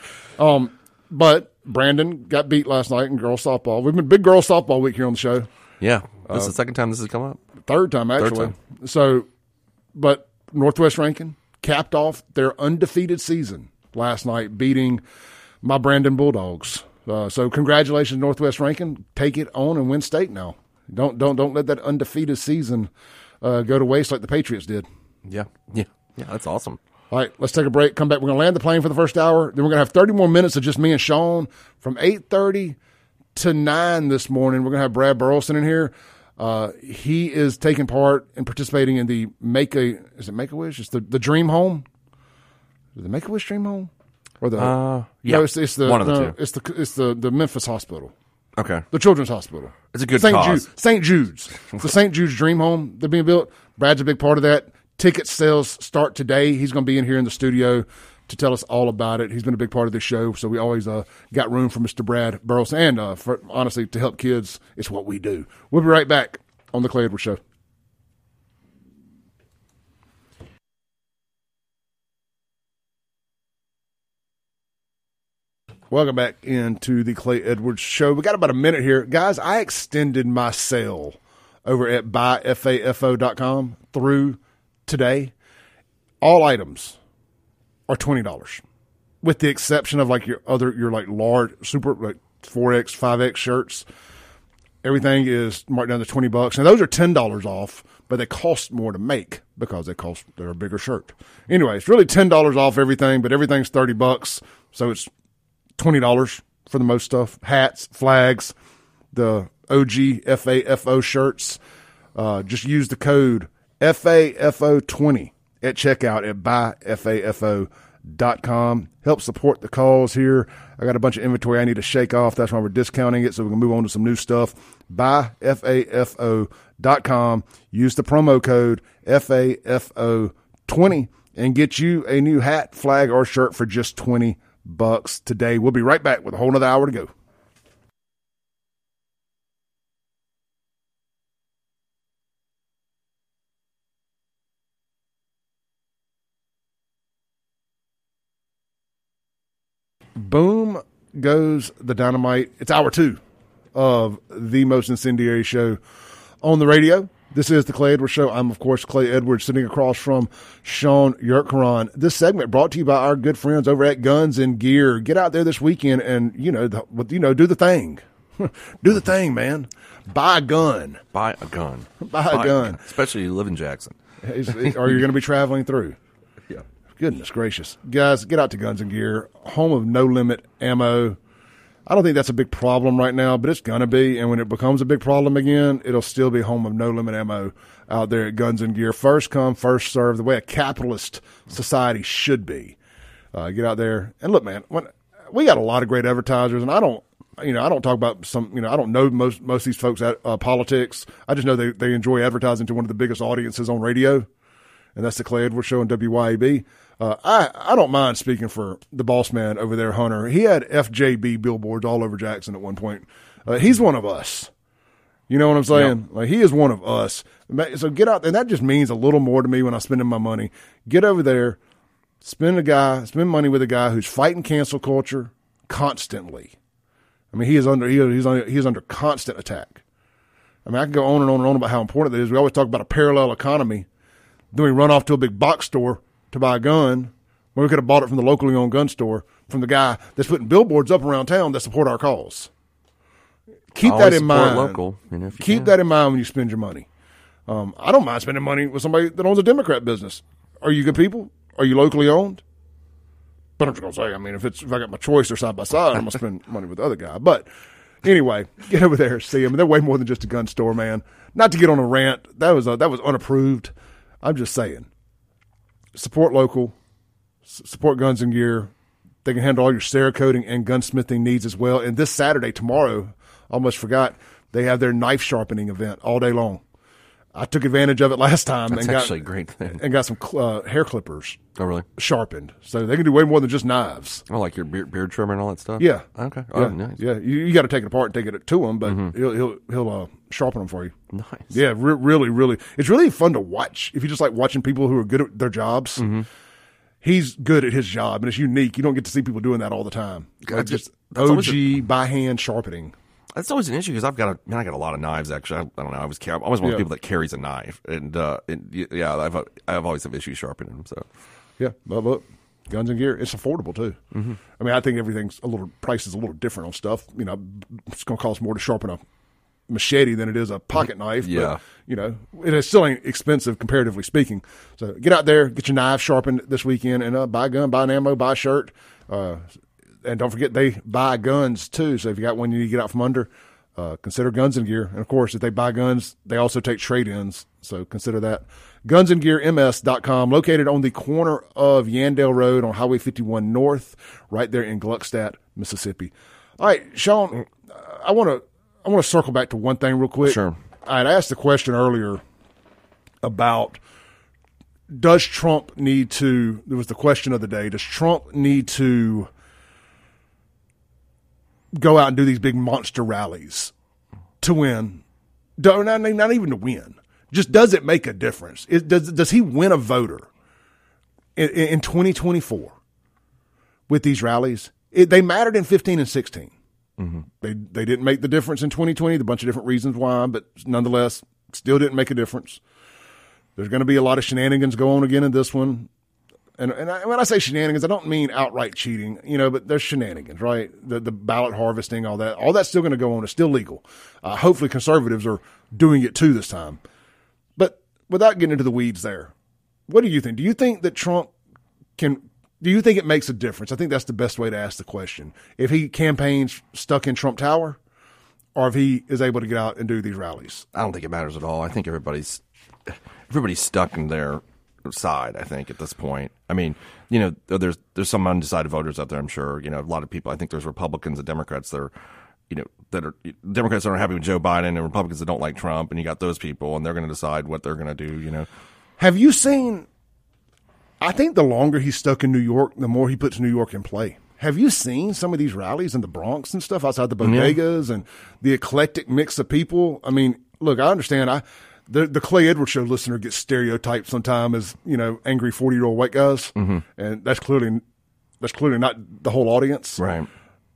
But Brandon got beat last night in girls softball. We've been big girls softball week here on the show. Yeah. This is the second time this has come up. Third time, actually. So, but Northwest Rankin capped off their undefeated season last night, beating my Brandon Bulldogs. So congratulations, Northwest Rankin. Take it on and win state now. Don't let that undefeated season go to waste like the Patriots did. Yeah, that's awesome. All right, let's take a break. Come back. We're going to land the plane for the first hour. Then we're going to have 30 more minutes of just me and Sean from 8:30 to 9 this morning. We're going to have Brad Burleson in here. He is taking part and participating in the Make-A-Wish? It's the Dream Home. Is it the Make-A-Wish Dream Home? Or the No, it's the one of the two. It's the Memphis Hospital. Okay. The Children's Hospital. It's a good cause. St. Jude's. It's the St. Jude's Dream Home that's being built. Brad's a big part of that. Ticket sales start today. He's going to be in here in the studio to tell us all about it. He's been a big part of this show, so we always got room for Mr. Brad Burleson. And, honestly, to help kids, it's what we do. We'll be right back on The Clay Edwards Show. Welcome back into the Clay Edwards Show. We got about a minute here. Guys, I extended my sale over at buyfafo.com through today. All items are $20, with the exception of like your like large, super, like 4X, 5X shirts. Everything is marked down to $20. Now, those are $10 off, but they cost more to make because they're a bigger shirt. Anyway, it's really $10 off everything, but everything's $30. So it's $20 for the most stuff. Hats, flags, the OG FAFO shirts. Just use the code FAFO20 at checkout at buyfafo.com. Help support the cause here. I got a bunch of inventory I need to shake off. That's why we're discounting it, so we can move on to some new stuff. Buyfafo.com. Use the promo code FAFO20 and get you a new hat, flag, or shirt for just $20 today. We'll be right back with a whole nother hour to go. goes the dynamite. It's hour 2 of the most incendiary show on the radio. This is the Clay Edwards Show. I'm, of course, Clay Edwards, sitting across from Sean Yurtkaran. This segment brought to you by our good friends over at Guns and Gear. Get out there this weekend and, do the thing. Do the thing, man. Buy a gun. Buy a gun. Buy a gun. Especially you live in Jackson. Or you're going to be traveling through. Yeah. Goodness gracious. Guys, get out to Guns and Gear, home of no limit ammo. I don't think that's a big problem right now, but it's going to be. And when it becomes a big problem again, it'll still be home of no limit ammo out there at Guns and Gear. First come, first serve, the way a capitalist society should be. Get out there. And look, man, we got a lot of great advertisers, and I don't talk about I don't know most of these folks at politics. I just know they enjoy advertising to one of the biggest audiences on radio, and that's the Clay Edwards Show on WYAB. I don't mind speaking for the boss man over there, Hunter. He had FJB billboards all over Jackson at one point. He's one of us. You know what I'm saying? Yep. Like, he is one of us. So get out, and that just means a little more to me when I'm spending my money. Get over there, spend money with a guy who's fighting cancel culture constantly. I mean, he is under constant attack. I mean, I can go on and on and on about how important that is. We always talk about a parallel economy. Then we run off to a big box store to buy a gun when we could have bought it from the locally owned gun store from the guy that's putting billboards up around town that support our cause. Keep that in mind. Local, keep that in mind when you spend your money. I don't mind spending money with somebody that owns a Democrat business. Are you good people? Are you locally owned? But I'm just going to say, I mean, if I got my choice, they're side by side, I'm going to spend money with the other guy. But anyway, get over there, see them. They're way more than just a gun store, man. Not to get on a rant. That was unapproved. I'm just saying. Support local. Support Guns and Gear. They can handle all your Cerakoting and gunsmithing needs as well. And this Saturday, tomorrow, almost forgot, they have their knife sharpening event all day long. I took advantage of it last time. That's actually a great thing. And got some hair clippers. Oh, really? Sharpened. So they can do way more than just knives. Oh, like your beard trimmer and all that stuff? Yeah. Okay. Oh, yeah. Nice. Yeah. You got to take it apart and take it to him, but he'll sharpen them for you. Nice. Yeah, really, really. It's really fun to watch if you just like watching people who are good at their jobs. Mm-hmm. He's good at his job, and it's unique. You don't get to see people doing that all the time. Like just OG by hand sharpening. That's always an issue because I got a lot of knives. Actually, I don't know. I was one of the people that carries a knife, and I've always have issues sharpening them. So yeah, but look, Guns and Gear, it's affordable too. Mm-hmm. I mean, I think price is a little different on stuff. You know, it's going to cost more to sharpen a machete than it is a pocket knife. Yeah, but, it still ain't expensive comparatively speaking. So get out there, get your knife sharpened this weekend, and buy a gun, buy an ammo, buy a shirt. And don't forget, they buy guns, too. So if you got one you need to get out from under, consider Guns and Gear. And, of course, if they buy guns, they also take trade-ins. So consider that. GunsandGearMS.com, located on the corner of Yandell Road on Highway 51 North, right there in Gluckstadt, Mississippi. All right, Sean, I want to circle back to one thing real quick. Sure. I had asked the question earlier about does Trump need to – there was the question of the day. Does Trump need to – go out and do these big monster rallies to win? Not even to win. Just does it make a difference? Does he win a voter in 2024 with these rallies? They mattered in 15 and 16. Mm-hmm. They didn't make the difference in 2020. A bunch of different reasons why, but nonetheless, still didn't make a difference. There's going to be a lot of shenanigans going on again in this one. And when I say shenanigans, I don't mean outright cheating, but there's shenanigans, right? The ballot harvesting, all that's still going to go on. It's still legal. Hopefully conservatives are doing it too this time. But without getting into the weeds there, what do you think? Do you think that Trump do you think it makes a difference? I think that's the best way to ask the question. If he campaigns stuck in Trump Tower, or if he is able to get out and do these rallies? I don't think it matters at all. I think everybody's stuck in their side, I think, at this point. I mean, there's some undecided voters out there, I'm sure. A lot of people, I think there's Republicans and Democrats that are Democrats that aren't happy with Joe Biden and Republicans that don't like Trump, and you got those people, and they're going to decide what they're going to do, Have you seen, I think the longer he's stuck in New York, the more he puts New York in play. Have you seen some of these rallies in the Bronx and stuff outside the bodegas and the eclectic mix of people? I mean, look, I understand. The Clay Edwards Show listener gets stereotyped sometimes as, angry 40-year-old white guys. Mm-hmm. And that's clearly not the whole audience. Right.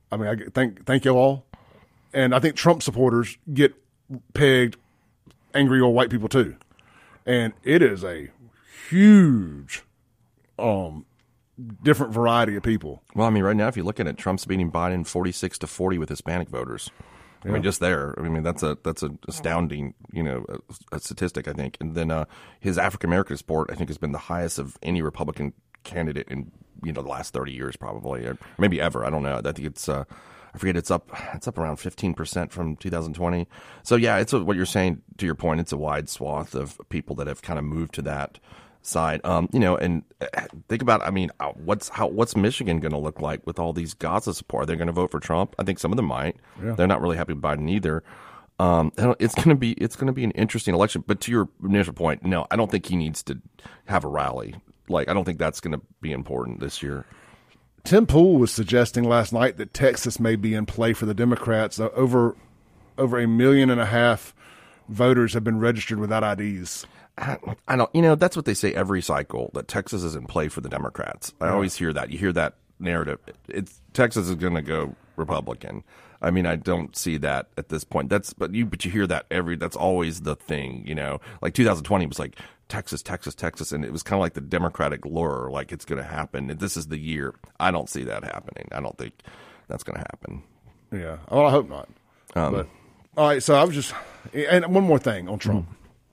I mean, I thank you all. And I think Trump supporters get pegged angry old white people too. And it is a huge different variety of people. Well, I mean, right now, if you look at it, Trump's beating Biden 46-40 with Hispanic voters. I mean, just there. I mean, that's a astounding, a statistic, I think. And then his African American support, I think, has been the highest of any Republican candidate in the last 30 years, probably, or maybe ever. I don't know. I think it's I forget. It's up around 15% from 2020. So yeah, it's what you're saying. To your point, it's a wide swath of people that have kind of moved to that side. And think about, I mean, what's Michigan going to look like with all these Gaza support? Are they going to vote for Trump? I think some of them might. Yeah. They're not really happy with Biden either. It's going to be an interesting election. But to your initial point, no, I don't think he needs to have a rally. Like, I don't think that's going to be important this year. Tim Pool was suggesting last night that Texas may be in play for the Democrats. Over 1.5 million voters have been registered without IDs. I don't, that's what they say every cycle, that Texas is in play for the Democrats. I always hear that. You hear that narrative. Texas is going to go Republican. I mean, I don't see that at this point. But you hear that that's always the thing, like 2020 was like Texas, and it was kind of like the Democratic lure, like it's going to happen. This is the year. I don't see that happening. I don't think that's going to happen. Yeah. Well, I hope not. But all right. So and one more thing on Trump.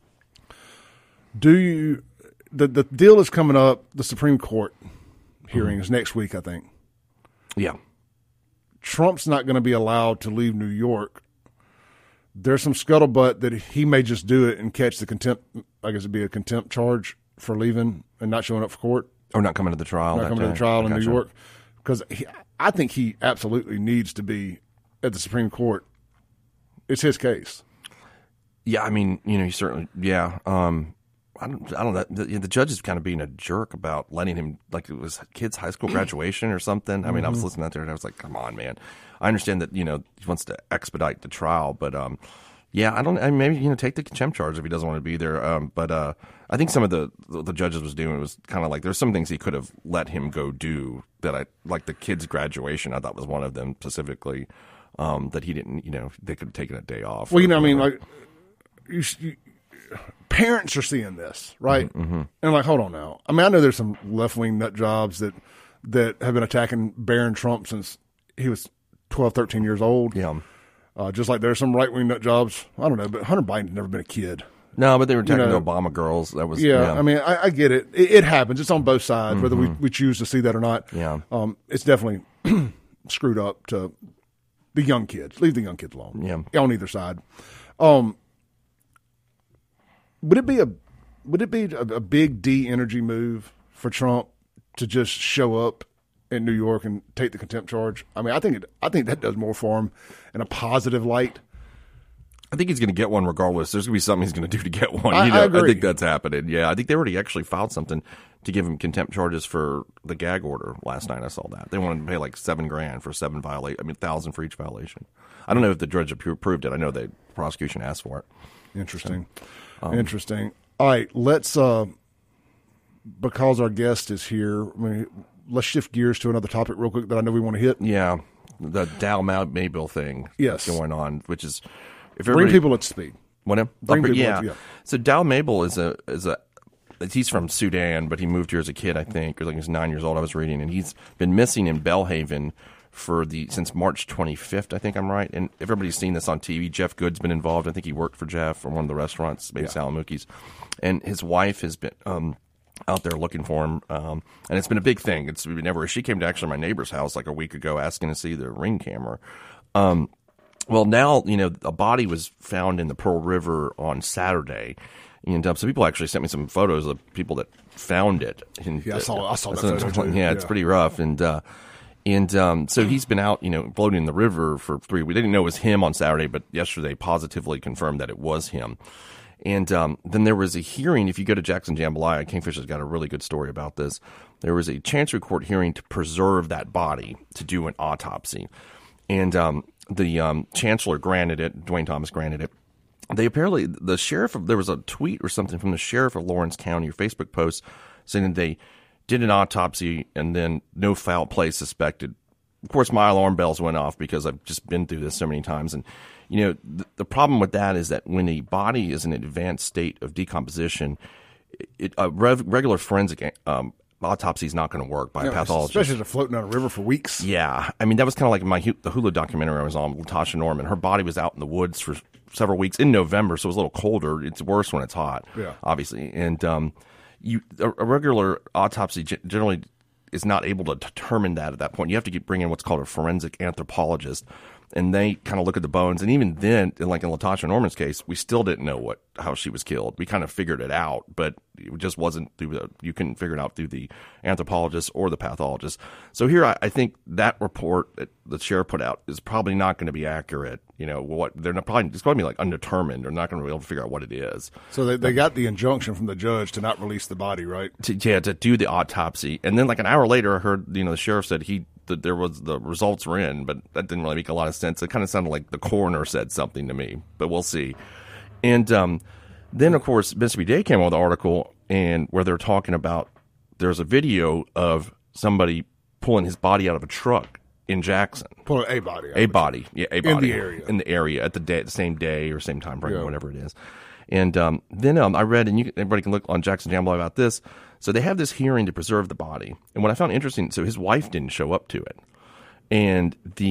The deal is coming up, the Supreme Court hearing is next week, I think. Yeah. Trump's not going to be allowed to leave New York. There's some scuttlebutt that he may just do it and catch the contempt, I guess it'd be a contempt charge for leaving and not showing up for court. Or not coming to the trial. Not coming to the trial in New York. Because I think he absolutely needs to be at the Supreme Court. It's his case. Yeah, I mean, he certainly, yeah. I don't know. The judge is kind of being a jerk about letting him, like it was kid's high school graduation or something. I mean, I was listening out there and I was like, come on, man. I understand that, he wants to expedite the trial, but maybe, take the contempt charge if he doesn't want to be there. But I think some of the judges was doing was kind of like, there's some things he could have let him go do that like the kid's graduation, I thought was one of them specifically, that he didn't, they could have taken a day off. Well, I mean, like, parents are seeing this, right? Mm-hmm. And like, hold on now. I mean, I know there's some left-wing nut jobs that have been attacking Barron Trump since he was 12, 13 years old. Yeah. Just like there's some right-wing nut jobs. I don't know, but Hunter Biden's never been a kid. No, but they were attacking the Obama girls. That was I mean, I get it. It happens. It's on both sides, whether we choose to see that or not. Yeah. It's definitely screwed up to the young kids. Leave the young kids alone. Yeah. On either side. Would it be a big D energy move for Trump to just show up in New York and take the contempt charge? I mean, I think that does more for him in a positive light. I think he's going to get one regardless. There's going to be something he's going to do to get one. I agree. I think that's happening. Yeah, I think they already actually filed something to give him contempt charges for the gag order last night. I saw that. They wanted to pay like $7,000 for $1,000 for each violation. I don't know if the judge approved it. I know the prosecution asked for it. Interesting. Interesting. All right, let's because our guest is here, let's shift gears to another topic real quick that I know we want to hit. Yeah, the Dow Mabel thing that's going on, which is bring people up to speed. What? Yeah. So Dow Mabel is he's from Sudan, but he moved here as a kid, I think, or like he's 9 years old. I was reading, and he's been missing in Belhaven since March 25th, I think I'm right. And everybody's seen this on TV. Jeff Good's been involved. I think he worked for Jeff from one of the restaurants, maybe Salamookie's. And his wife has been out there looking for him. And it's been a big thing. She came to actually my neighbor's house like a week ago asking to see the Ring camera. Well, now, a body was found in the Pearl River on Saturday. And so people actually sent me some photos of people that found it. And, I saw that photo too. Yeah, it's pretty rough. And so he's been out, floating in the river for 3 weeks. They didn't know it was him on Saturday, but yesterday positively confirmed that it was him. And then there was a hearing. If you go to Jackson Jambalaya, Kingfisher's got a really good story about this. There was a Chancery Court hearing to preserve that body, to do an autopsy. And the chancellor granted it. Dwayne Thomas granted it. The sheriff, there was a tweet or something from the sheriff of Lawrence County, or Facebook post, saying that they did an autopsy and then no foul play suspected of course, my alarm bells went off because I've just been through this so many times. And, the problem with that is that when a body is in an advanced state of decomposition, a regular forensic autopsy is not going to work by a pathologist. Especially if they're floating on a river for weeks. Yeah. I mean, that was kind of like the Hulu documentary I was on, Latasha Norman. Her body was out in the woods for several weeks in November, so it was a little colder. It's worse when it's hot, obviously. And a regular autopsy generally is not able to determine that at that point. You have to bring in what's called a forensic anthropologist, and they kind of look at the bones. And even then, like in Latasha Norman's case, we still didn't know how she was killed. We kind of figured it out, but it just wasn't you couldn't figure it out through the anthropologist or the pathologist. So here, I think that report that the sheriff put out is probably not going to be accurate. It's going to be like undetermined. They're not going to be able to figure out what it is. So they got the injunction from the judge to not release the body, right? To do the autopsy. And then like an hour later, I heard, the sheriff said that there was the results were in, but that didn't really make a lot of sense. It kind of sounded like the coroner said something to me, but we'll see. And then, of course, Mississippi Today came out with an article and where they're talking about there's a video of somebody pulling his body out of a truck in Jackson. Pulling a body. A body. In the area. In the area at the same day or same time frame or whatever it is. And then I read, and everybody can look on Jackson Jambalaya about this. So they have this hearing to preserve the body. And what I found interesting, so his wife didn't show up to it. And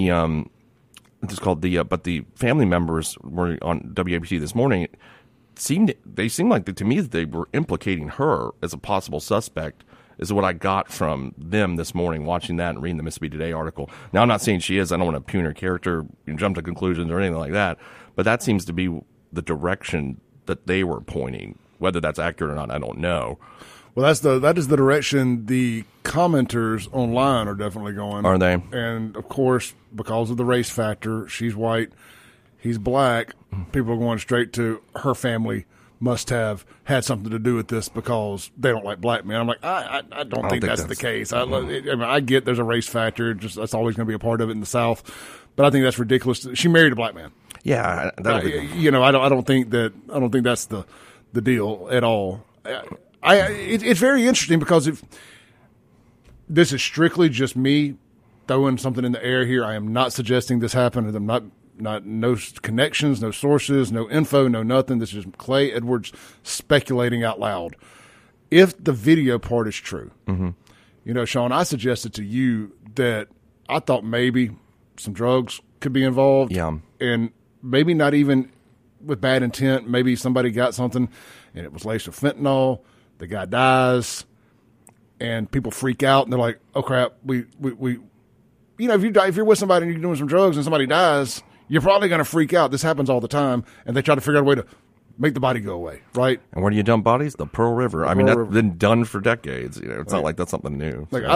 but the family members were on WABC this morning. They seemed like, to me, they were implicating her as a possible suspect, is what I got from them this morning, watching that and reading the Mississippi Today article. Now, I'm not saying she is. I don't want to impugn her character and jump to conclusions or anything like that. But that seems to be the direction that they were pointing. Whether that's accurate or not, I don't know. Well, that is the direction the commenters online are definitely going. Are they? And, of course, because of the race factor, she's white, he's black, people are going straight to her family must have had something to do with this because they don't like black men. I'm like, I don't think that's the case. I get there's a race factor. Just that's always going to be a part of it in the South. But I think that's ridiculous. She married a black man. Yeah. I don't think that's the deal at all. It's very interesting because if this is strictly just me throwing something in the air here, I am not suggesting this happened. I'm not no connections, no sources, no info, no nothing. This is Clay Edwards speculating out loud. If the video part is true, Sean, I suggested to you that I thought maybe some drugs could be involved. Yeah. And maybe not even with bad intent. Maybe somebody got something and it was laced with fentanyl. The guy dies, and people freak out, and they're like, "Oh crap, we." If you're with somebody and you're doing some drugs and somebody dies, you're probably going to freak out. This happens all the time, and they try to figure out a way to make the body go away, right? And where do you dump bodies? The Pearl River. That's been done for decades. It's not like that's something new. Like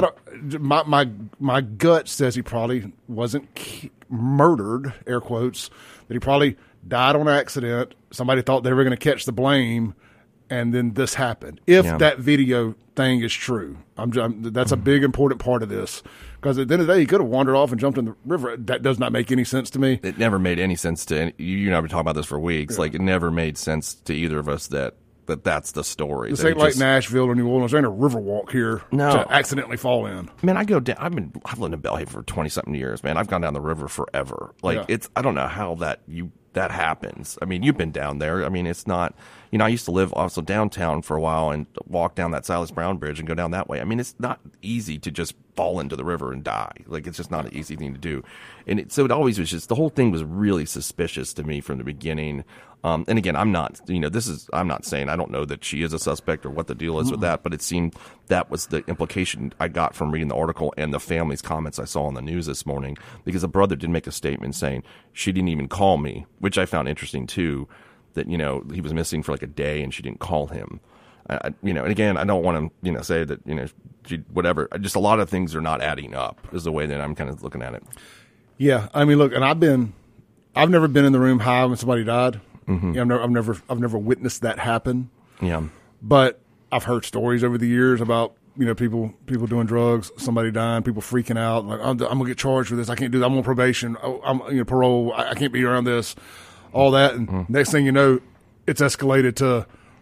my gut says he probably wasn't murdered, air quotes, that he probably died on accident. Somebody thought they were going to catch the blame. And then this happened. If that video thing is true, that's a big important part of this. Because at the end of the day, he could have wandered off and jumped in the river. That does not make any sense to me. It never made any sense to you and I have been talking about this for weeks. Yeah. Like it never made sense to either of us that's the story. This ain't like Nashville or New Orleans. There ain't a river walk here to accidentally fall in. Man, I go down. I've lived in Belhaven for 20-something years, man. I've gone down the river forever. I don't know how that happens. I mean, you've been down there. I mean, it's not, I used to live also downtown for a while and walk down that Silas Brown Bridge and go down that way. I mean, it's not easy to just fall into the river and die. Like, it's just not an easy thing to do. And so it always was just, the whole thing was really suspicious to me from the beginning. And again, I'm not saying I don't know that she is a suspect or what the deal is with that, but it seemed that was the implication I got from reading the article and the family's comments I saw on the news this morning, because the brother did make a statement saying she didn't even call me, which I found interesting too, that, he was missing for like a day and she didn't call him. And again, I don't want to, say that, she, whatever, just a lot of things are not adding up is the way that I'm kind of looking at it. Yeah. I mean, look, and I've never been in the room high when somebody died. Mm-hmm. I've never witnessed that happen. Yeah. But I've heard stories over the years about, people doing drugs, somebody dying, people freaking out, like, I'm going to get charged with this. I can't do that. I'm on probation. I'm parole. I can't be around this, all that. And next thing you know, it's escalated to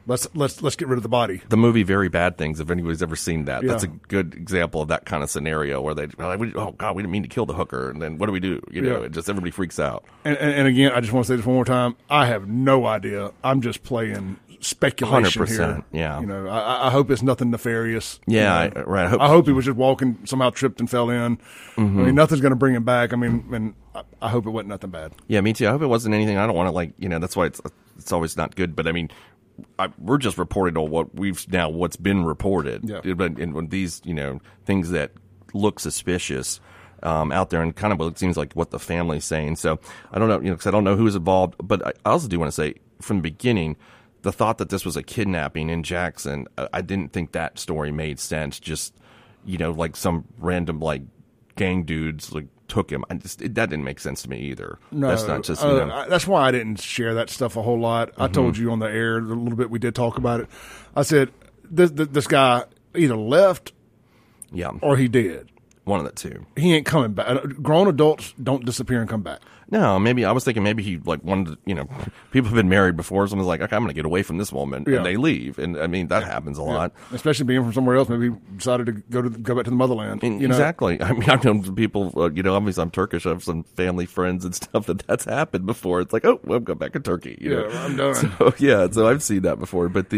let's get rid of the body. The movie Very Bad Things, if anybody's ever seen that, Yeah. that's a good example of that kind of scenario where oh God, we didn't mean to kill the hooker, and then what do we do? You know, Yeah. it just everybody freaks out. And again, I just want to say this one more time. I have no idea. I'm just playing speculation 100%, here. yeah. You know, I hope it's nothing nefarious. Yeah, You know, right. I hope he was just walking, somehow tripped and fell in. I mean, nothing's going to bring him back. I mean, and I hope it wasn't nothing bad. Yeah, me too. I hope it wasn't anything. I don't want to that's why it's always not good. But I mean, we're just reporting on what's been reported. Yeah. And when these things that look suspicious out there, and kind of what it seems like what the family's saying. So I don't know, because I don't know who's involved. But I also do want to say from the beginning, the thought that this was a kidnapping in Jackson, I didn't think that story made sense. Just like some random gang dudes took him. That didn't make sense to me either. No, that's not just that's why I didn't share that stuff a whole lot. I told you on the air the little bit we did talk about it. I said this guy either left yeah, or he did. one of the two. He ain't coming back. Grown adults don't disappear and come back. No, maybe I was thinking maybe he wanted to, people have been married before. Someone's like, okay, I'm going to get away from this woman, Yeah. and they leave. And I mean, that happens a lot. Especially being from somewhere else. Maybe he decided to go back to the motherland. Exactly. I mean, I've known some people, obviously I'm Turkish. I have some family friends and stuff that's happened before. It's like, oh, well, go back to Turkey. I'm done. So I've seen that before. But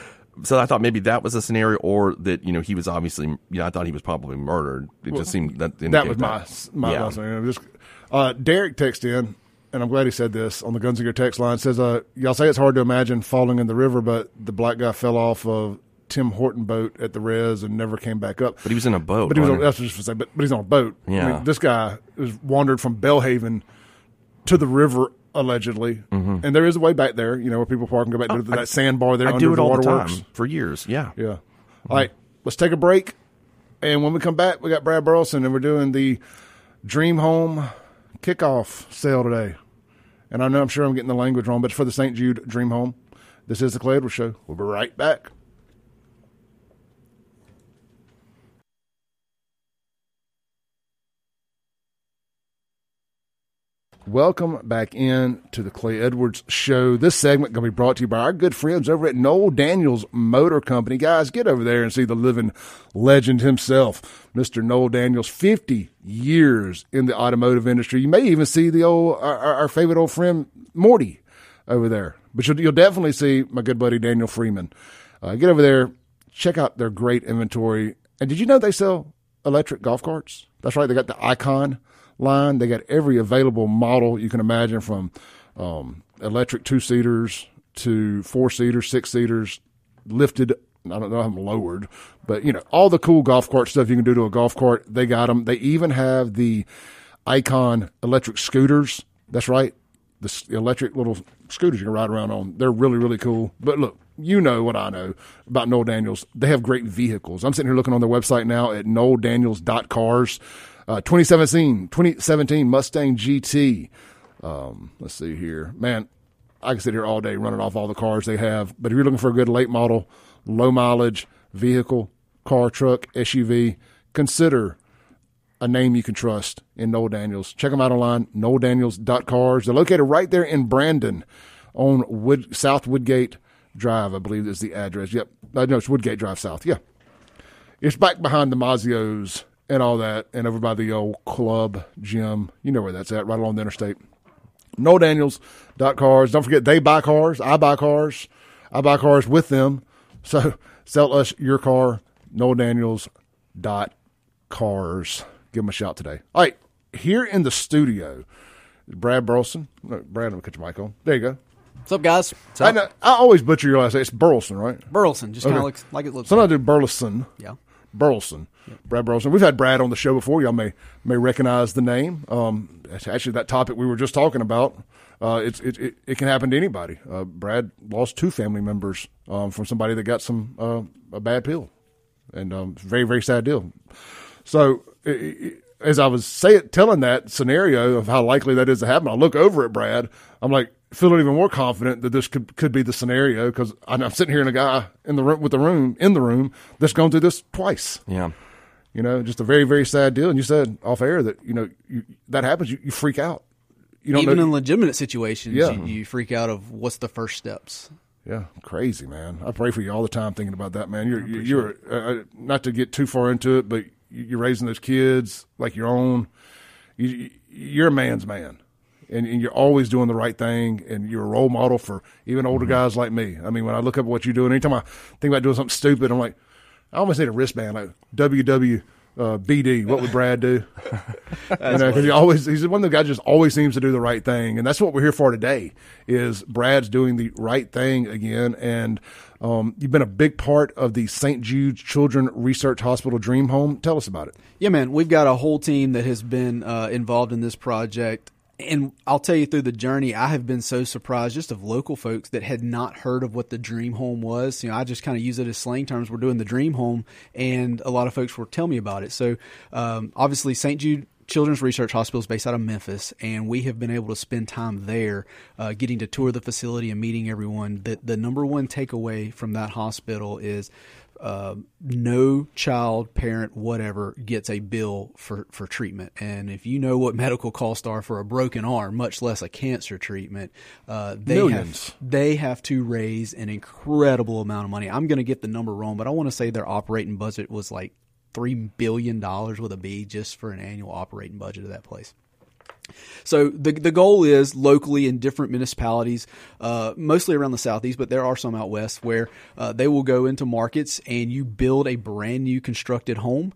so I thought maybe that was a scenario, or that he was obviously, I thought he was probably murdered. It just seemed that was my lesson. Derek texted in, and I'm glad he said this on the Guns and Gear text line. Says, y'all say it's hard to imagine falling in the river, but the black guy fell off of Tim Horton boat at the res and never came back up. But he was in a boat. But he was on, that's what I was going to say. But he's on a boat. Yeah. I mean, this guy was wandered from Bellhaven to the river allegedly, and there is a way back there. Where people park and go back to that sandbar there. I under do it the all the waterworks. time for years. Yeah. Yeah. All right, let's take a break. And when we come back, we got Brad Burleson, and we're doing the Dream Home kickoff sale today. And I know I'm sure I'm getting the language wrong, but it's for the St. Jude Dream Home. This is the Clay Edwards Show. We'll be right back. Welcome back in to the Clay Edwards Show. This segment going to be brought to you by our good friends over at Noel Daniels Motor Company. Guys, get over there and see the living legend himself, Mr. Noel Daniels. 50 years in the automotive industry. You may even see the our favorite old friend Morty over there. But you'll definitely see my good buddy Daniel Freeman. Get over there, check out their great inventory. And did you know they sell electric golf carts? That's right, they got the Icon line. They got every available model you can imagine, from electric 2-seaters to 4-seaters, 6-seaters, lifted. I don't know, I'm lowered, but all the cool golf cart stuff you can do to a golf cart, they got them. They even have the Icon electric scooters. That's right, the electric little scooters you can ride around on. They're really, really cool. But look, what I know about Noel Daniels. They have great vehicles. I'm sitting here looking on their website now at noeldaniels.cars. 2017 Mustang GT. Let's see here. Man, I can sit here all day running off all the cars they have. But if you're looking for a good late model, low mileage vehicle, car, truck, SUV, consider a name you can trust in Noel Daniels. Check them out online, noeldaniels.cars. They're located right there in Brandon on South Woodgate Drive, I believe is the address. Yep. No, it's Woodgate Drive South. Yeah. It's back behind the Mazzios and all that, and over by the old club gym. You know where that's at, right along the interstate. NoelDaniels.cars. Don't forget, they buy cars. I buy cars. I buy cars with them. So sell us your car, NoelDaniels.cars. Give them a shout today. All right, here in the studio, Brad Burleson. No, Brad, let me cut your mic on. There you go. What's up, guys? What's I always butcher your last name. It's Burleson, right? Burleson. Just kind of Okay. looks like it looks Sometimes I like. do Burleson. Yeah. Burleson. Yep. Brad Burleson. We've had Brad on the show before. Y'all may recognize the name. It's actually that topic we were just talking about. It can happen to anybody. Brad lost 2 family members from somebody that got a bad pill, and very, very sad deal. So as I was telling that scenario of how likely that is to happen, I look over at Brad. I'm like, feeling even more confident that this could be the scenario, because I'm sitting here and a guy in the room that's gone through this twice. Yeah. Just a very, very sad deal. And you said off air that that happens. You freak out. You don't Even know. in legitimate situations, Yeah. you freak out of what's the first steps. Yeah, crazy, man. I pray for you all the time thinking about that, man. You're not to get too far into it, but you're raising those kids like your own. You're a man's man, and you're always doing the right thing, and you're a role model for even older guys like me. I mean, when I look up what you're doing, anytime I think about doing something stupid, I'm like, I almost need a wristband, like BD. What would Brad do? Because he's one of the guys just always seems to do the right thing, and that's what we're here for today. Is Brad's doing the right thing again, and you've been a big part of the St. Jude's Children's Research Hospital Dream Home. Tell us about it. Yeah, man, we've got a whole team that has been involved in this project. And I'll tell you, through the journey, I have been so surprised just of local folks that had not heard of what the Dream Home was. I just kind of use it as slang terms. We're doing the Dream Home, and a lot of folks will tell me about it. So obviously, St. Jude Children's Research Hospital is based out of Memphis, and we have been able to spend time there getting to tour the facility and meeting everyone. The number one takeaway from that hospital is no child, parent, whatever, gets a bill for treatment. And if you know what medical costs are for a broken arm, much less a cancer treatment, they have to raise an incredible amount of money. I'm going to get the number wrong, but I want to say their operating budget was like $3 billion with a B just for an annual operating budget of that place. So the goal is locally in different municipalities, mostly around the Southeast, but there are some out west where they will go into markets and you build a brand new constructed home.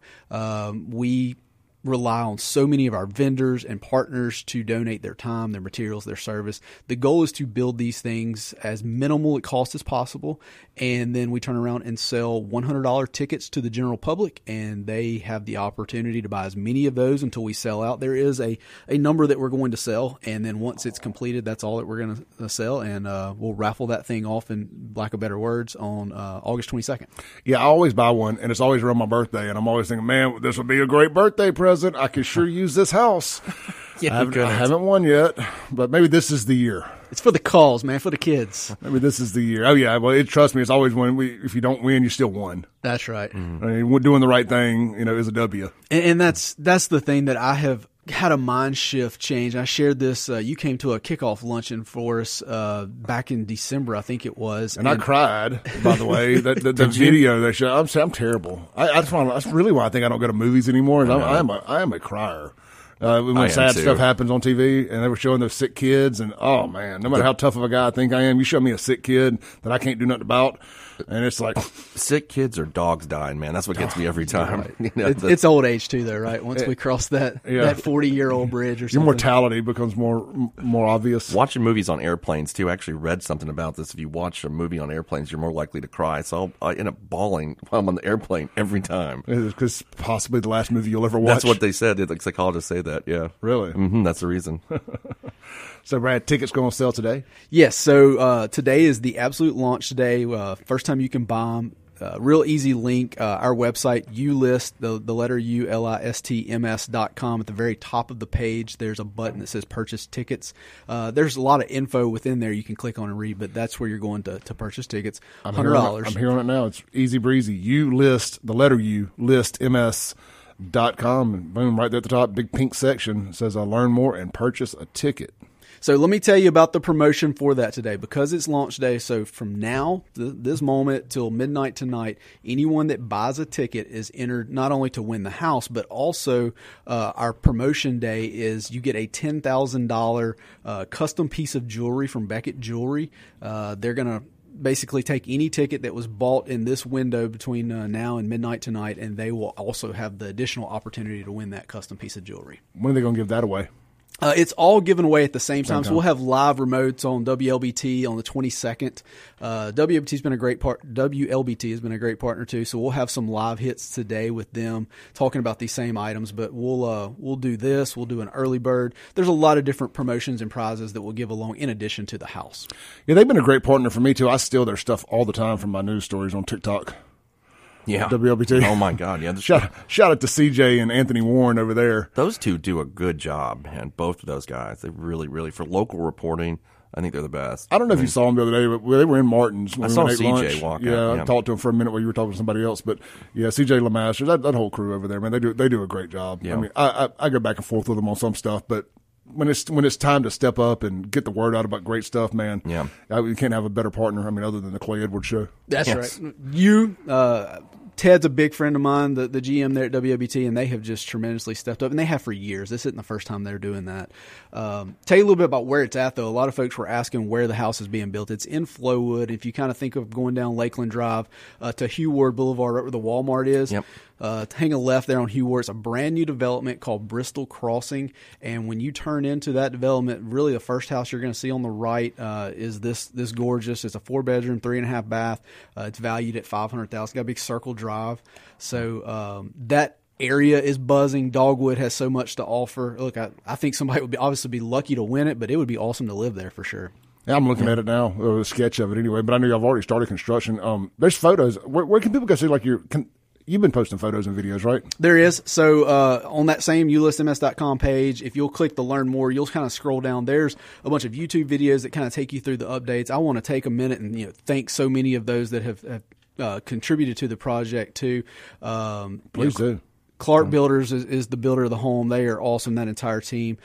We rely on so many of our vendors and partners to donate their time, their materials, their service. The goal is to build these things as minimal cost as possible, and then we turn around and sell $100 tickets to the general public, and they have the opportunity to buy as many of those until we sell out. There is a number that we're going to sell, and then once it's completed, that's all that we're going to sell, and we'll raffle that thing off, in lack of better words, on August 22nd. Yeah, I always buy one, and it's always around my birthday, and I'm always thinking, man, this would be a great birthday present. I could sure use this house. Yeah, I haven't won yet, but maybe this is the year. It's for the cause, man, for the kids. Maybe this is the year. Oh, yeah. Well, trust me, it's always when if you don't win, you still won. That's right. I mean, doing the right thing, is a W. And that's the thing that I have had a mind shift change. I shared this. You came to a kickoff luncheon for us back in December, I think it was. And I cried, by the way. The video they showed. I'm terrible. That's really why I think I don't go to movies anymore. I am a crier. When sad stuff happens on TV, and they were showing those sick kids, and oh man, no matter how tough of a guy I think I am, you show me a sick kid that I can't do nothing about, and it's like sick kids or dogs dying, man. That's what gets me every time. It's old age too, though, right? Once we cross that 40-year-old bridge or something, your mortality becomes more obvious. Watching movies on airplanes too. I actually read something about this. If you watch a movie on airplanes, you're more likely to cry. So I end up bawling while I'm on the airplane every time. Because possibly the last movie you'll ever watch. That's what they said. The psychologists say that. Yeah, really. That's the reason. So, Brad, tickets going to sell today? Yes. So today is the absolute launch day. First time you can buy them. Real easy link. Our website, ULIST, the letter ULISTMS.com. At the very top of the page, there's a button that says purchase tickets. There's a lot of info within there you can click on and read, but that's where you're going to purchase tickets. $100. I'm hearing it now. It's easy breezy. ULIST, the letter U, LISTMS.com. And boom, right there at the top, big pink section says learn more and purchase a ticket. So let me tell you about the promotion for that today, because it's launch day. So from now, this moment till midnight tonight, anyone that buys a ticket is entered not only to win the house, but also our promotion day is you get a $10,000 custom piece of jewelry from Beckett Jewelry. They're going to basically take any ticket that was bought in this window between now and midnight tonight, and they will also have the additional opportunity to win that custom piece of jewelry. When are they going to give that away? It's all given away at the same time. So we'll have live remotes on WLBT on the 22nd. WLBT has been a great partner too. So we'll have some live hits today with them talking about these same items. But we'll do this. We'll do an early bird. There's a lot of different promotions and prizes that we'll give along in addition to the house. Yeah, they've been a great partner for me too. I steal their stuff all the time from my news stories on TikTok. Yeah. WLBT. Oh, my God. Yeah. Shout out to CJ and Anthony Warren over there. Those two do a good job, man. Both of those guys. They really, really, for local reporting, I think they're the best. I don't know if you saw them the other day, but they were in Martin's. I saw CJ walk out. I talked to him for a minute while you were talking to somebody else. But, yeah, CJ LeMaster, that whole crew over there, man, they do a great job. Yeah. I mean, I go back and forth with them on some stuff, but when it's time to step up and get the word out about great stuff, man. Yeah. You can't have a better partner. I mean, other than the Clay Edwards Show. That's Yes. right. Ted's a big friend of mine, the GM there at WWT, and they have just tremendously stepped up, and they have for years. This isn't the first time they're doing that. Tell you a little bit about where it's at, though. A lot of folks were asking where the house is being built. It's in Flowood. If you kind of think of going down Lakeland Drive to Hugh Ward Boulevard, right where the Walmart is, Yep. hang a left there on Hugh Ward. It's a brand new development called Bristol Crossing, and when you turn into that development, really the first house you're going to see on the right is this gorgeous. It's a 4-bedroom, 3.5 bath. It's valued at $500,000. Got a big circle drive, so that area is buzzing. Dogwood has so much to offer. Look, I think somebody would obviously be lucky to win it, but it would be awesome to live there for sure. Yeah, I'm looking at it now, a sketch of it anyway. But I know y'all have already started construction. There's photos. Where can people go see? Like you've been posting photos and videos, right? There is. So on that same ulistms.com page, if you'll click the Learn More, you'll kind of scroll down. There's a bunch of YouTube videos that kind of take you through the updates. I want to take a minute and thank so many of those that have contributed to the project too. Please do. Clark Builders is the builder of the home. They are awesome, that entire team.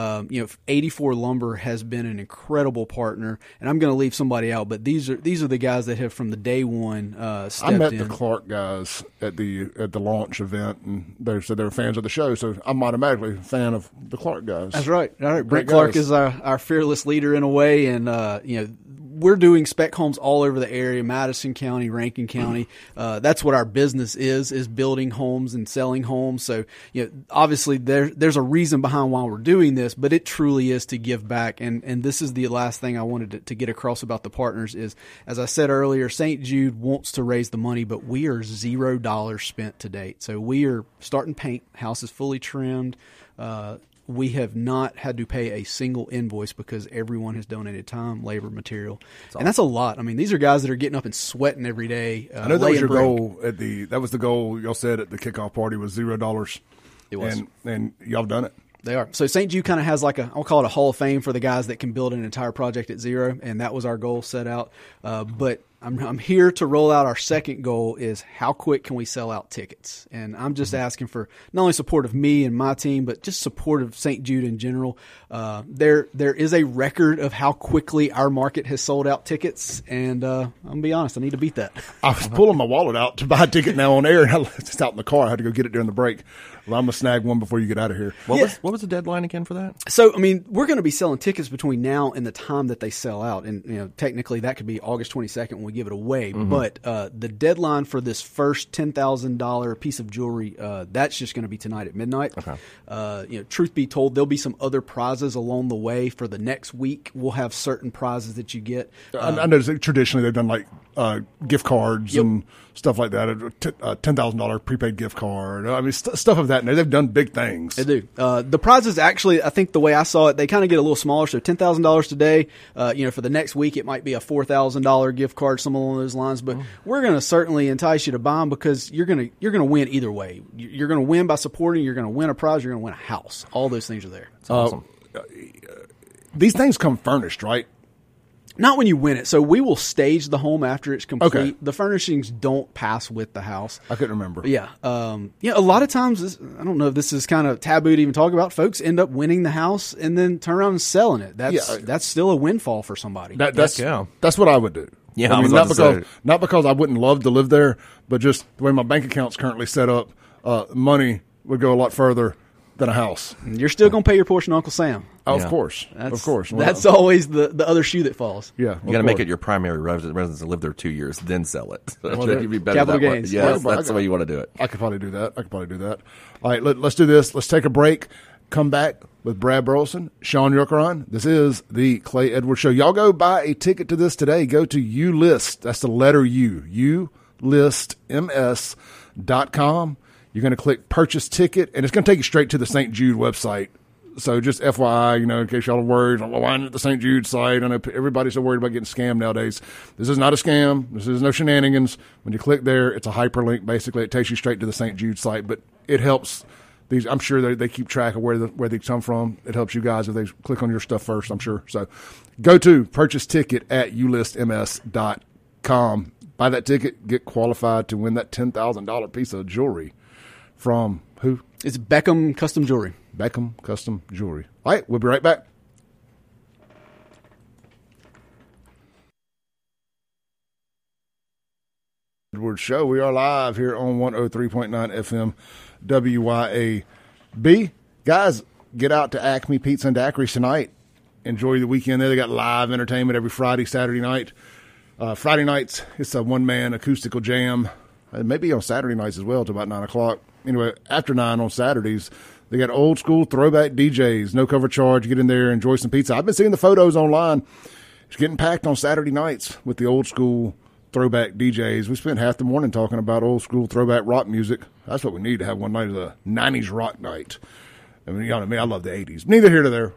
84 Lumber has been an incredible partner, and I'm going to leave somebody out, but these are the guys that have from the day one stepped in. I met the Clark guys at the launch event, and they said they were fans of the show, so I'm automatically a fan of the Clark guys. That's right. All right, Brent Great Clark guys. is our fearless leader in a way, and we're doing spec homes all over the area, Madison County, Rankin County. That's what our business is building homes and selling homes. So, obviously there's a reason behind why we're doing this, but it truly is to give back. And this is the last thing I wanted to get across about the partners is, as I said earlier, St. Jude wants to raise the money, but we are $0 spent to date. So we are starting paint. House is fully trimmed. We have not had to pay a single invoice because everyone has donated time, labor, material. And that's a lot. I mean, these are guys that are getting up and sweating every day. I know that was your laying goal that was the goal y'all said at the kickoff party was $0. It was. And y'all done it. They are. So St. Jude kind of has I'll call it a Hall of Fame for the guys that can build an entire project at zero, and that was our goal set out. But I'm here to roll out our second goal is how quick can we sell out tickets? And I'm just asking for not only support of me and my team, but just support of St. Jude in general. There is a record of how quickly our market has sold out tickets, and I'm going to be honest, I need to beat that. I was pulling my wallet out to buy a ticket now on air, and it's out in the car. I had to go get it during the break. Well, I'm going to snag one before you get out of here. What was the deadline again for that? So, I mean, we're going to be selling tickets between now and the time that they sell out. And, technically that could be August 22nd when we give it away. Mm-hmm. But the deadline for this first $10,000 piece of jewelry, that's just going to be tonight at midnight. Okay. Truth be told, there'll be some other prizes along the way for the next week. We'll have certain prizes that you get. I know traditionally they've done like gift cards and stuff like that, a $10,000 prepaid gift card. I mean, stuff of that. And they've done big things. They do. The prizes actually, I think the way I saw it, they kind of get a little smaller. So $10,000 today, for the next week, it might be a $4,000 gift card, something along those lines. But we're going to certainly entice you to buy them because you're going to win either way. You're going to win by supporting. You're going to win a prize. You're going to win a house. All those things are there. It's awesome. These things come furnished, right? Not when you win it. So we will stage the home after it's complete. Okay. The furnishings don't pass with the house. I couldn't remember. Yeah. A lot of times, I don't know if this is kind of taboo to even talk about, folks end up winning the house and then turn around and selling it. That's still a windfall for somebody. That's what I would do. Yeah, I mean, I was about to say. not because I wouldn't love to live there, but just the way my bank account's currently set up, money would go a lot further than a house. You're still going to pay your portion to Uncle Sam. Of Yeah. course. That's always the other shoe that falls. Yeah. You got to make it your primary residence and live there 2 years, then sell it. You'd be better capital that way. gains. Yes, Well, that's the way you want to do it. I could probably do that. All right, let's do this. Let's take a break. Come back with Brad Burleson, Sean Yurkaron. This is the Clay Edwards Show. Y'all go buy a ticket to this today. Go to UList. That's the letter U. UListms.com. You're going to click purchase ticket, and it's going to take you straight to the St. Jude website. So just FYI, in case y'all are worried, why isn't it the St. Jude site? I know everybody's so worried about getting scammed nowadays. This is not a scam. This is no shenanigans. When you click there, it's a hyperlink. Basically, it takes you straight to the St. Jude site, but it helps. I'm sure they keep track of where they come from. It helps you guys if they click on your stuff first, I'm sure. So go to purchase ticket at ulistms.com. Buy that ticket, get qualified to win that $10,000 piece of jewelry from who? It's Beckham Custom Jewelry. Beckham Custom Jewelry. All right, we'll be right back. Edwards Show. We are live here on 103.9 FM WYAB. Guys, get out to Acme Pizza and Daiquiris tonight. Enjoy the weekend there. They got live entertainment every Friday, Saturday night. Friday nights, it's a one-man acoustical jam. Maybe on Saturday nights as well, to about 9 o'clock. Anyway, after 9 on Saturdays, they got old school throwback DJs, no cover charge. Get in there, enjoy some pizza. I've been seeing the photos online. It's getting packed on Saturday nights with the old school throwback DJs. We spent half the morning talking about old school throwback rock music. That's what we need to have one night of the 90s rock night. I mean, you know me, I love the 80s. Neither here nor there.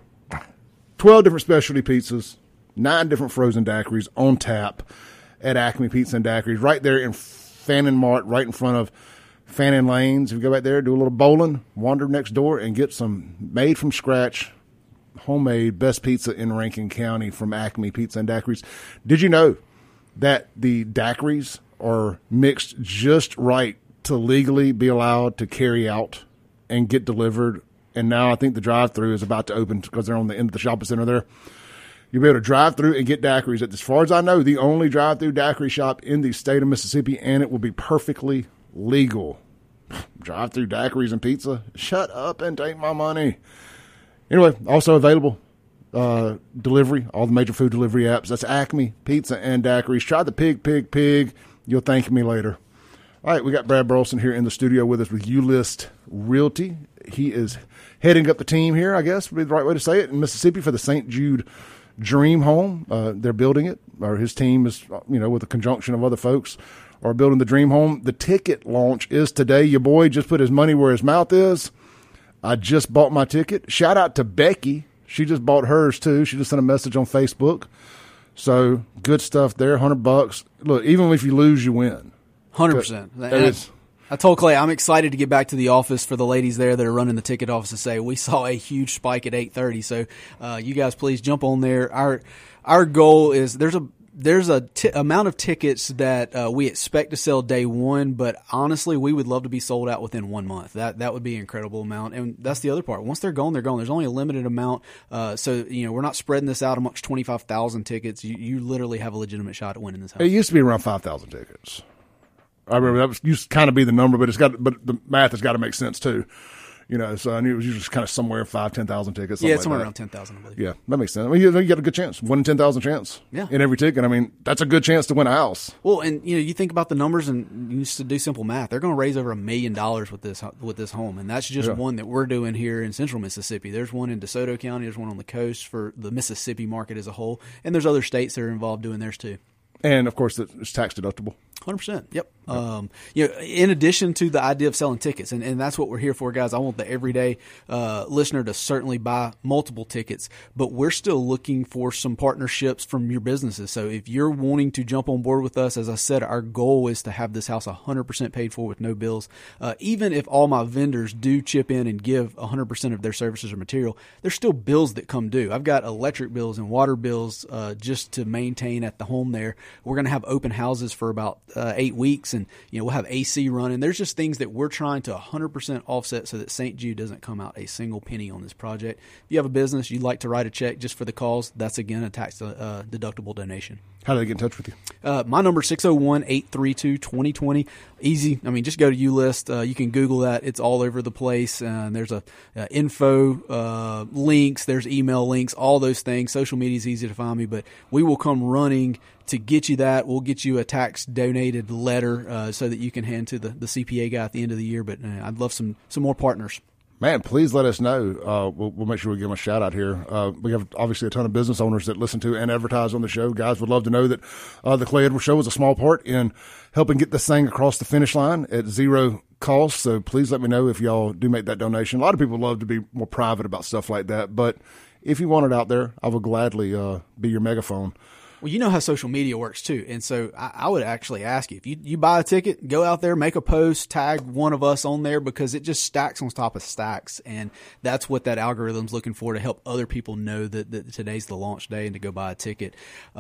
12 different specialty pizzas, 9 different frozen daiquiris on tap at Acme Pizza and Daiquiris, right there in Fannin Mart, right in front of Fannin Lanes. If you go back there, do a little bowling, wander next door, and get some made from scratch, homemade best pizza in Rankin County from Acme Pizza and Daiquiris. Did you know that the daiquiris are mixed just right to legally be allowed to carry out and get delivered? And now I think the drive-thru is about to open because they're on the end of the shopping center there. You'll be able to drive through and get daiquiris at, as far as I know, the only drive-through daiquiri shop in the state of Mississippi, and it will be perfectly legal. Drive-through daiquiris and pizza? Shut up and take my money. Anyway, also available delivery, all the major food delivery apps. That's Acme Pizza and Daiquiris. Try the pig. You'll thank me later. All right, we got Brad Burleson here in the studio with us with U-List Realty. He is heading up the team here, I guess would be the right way to say it, in Mississippi for the St. Jude Dream Home. They're building it, or his team is, with a conjunction of other folks, are building the Dream Home. The ticket launch is today. Your boy just put his money where his mouth is. I just bought my ticket. Shout out to Becky. She just bought hers too. She just sent a message on Facebook. So good stuff there. $100. Look, even if you lose, you win. 100%. I told Clay I'm excited to get back to the office for the ladies there that are running the ticket office to say we saw a huge spike at 8:30. So you guys please jump on there. Our goal is there's a amount of tickets that we expect to sell day one, but honestly, we would love to be sold out within 1 month. That would be an incredible amount, and that's the other part. Once they're gone, they're gone. There's only a limited amount, so we're not spreading this out amongst 25,000 tickets. You literally have a legitimate shot at winning this house. It used to be around 5,000 tickets. I remember that used to kind of be the number, but the math has got to make sense too. So I knew it was usually kind of somewhere 5,000-10,000 tickets. Yeah, it's somewhere around 10,000, I believe. Yeah, that makes sense. I mean, you got a good chance, 1 in 10,000 chance. Yeah. In every ticket. I mean, that's a good chance to win a house. Well, and you think about the numbers, and you just do simple math. They're going to raise over $1 million with this home, and that's just one that we're doing here in Central Mississippi. There's one in DeSoto County. There's one on the coast for the Mississippi market as a whole, and there's other states that are involved doing theirs too. And of course, it's tax deductible. 100%. Yep. In addition to the idea of selling tickets, and that's what we're here for, guys. I want the everyday listener to certainly buy multiple tickets, but we're still looking for some partnerships from your businesses. So if you're wanting to jump on board with us, as I said, our goal is to have this house 100% paid for with no bills. Even if all my vendors do chip in and give 100% of their services or material, there's still bills that come due. I've got electric bills and water bills just to maintain at the home there. We're going to have open houses for about 8 weeks, and we'll have AC running. There's just things that we're trying to 100% offset so that St. Jude doesn't come out a single penny on this project. If you have a business, you'd like to write a check just for the cause, that's again a tax deductible donation. How do they get in touch with you? My number is 601-832-2020. Easy. I mean, just go to U-List. You can Google that. It's all over the place. There's info links. There's email links, all those things. Social media is easy to find me, but we will come running to get you that. We'll get you a tax donated letter so that you can hand to the CPA guy at the end of the year. But I'd love some more partners. Man, please let us know. We'll make sure we give them a shout out here. We have obviously a ton of business owners that listen to and advertise on the show. Guys would love to know that the Clay Edwards Show is a small part in helping get this thing across the finish line at zero cost. So please let me know if y'all do make that donation. A lot of people love to be more private about stuff like that, but if you want it out there, I will gladly be your megaphone Well, you know how social media works too. And so I would actually ask you, if you buy a ticket, go out there, make a post, tag one of us on there, because it just stacks on top of stacks. And that's what that algorithm's looking for, to help other people know that today's the launch day and to go buy a ticket.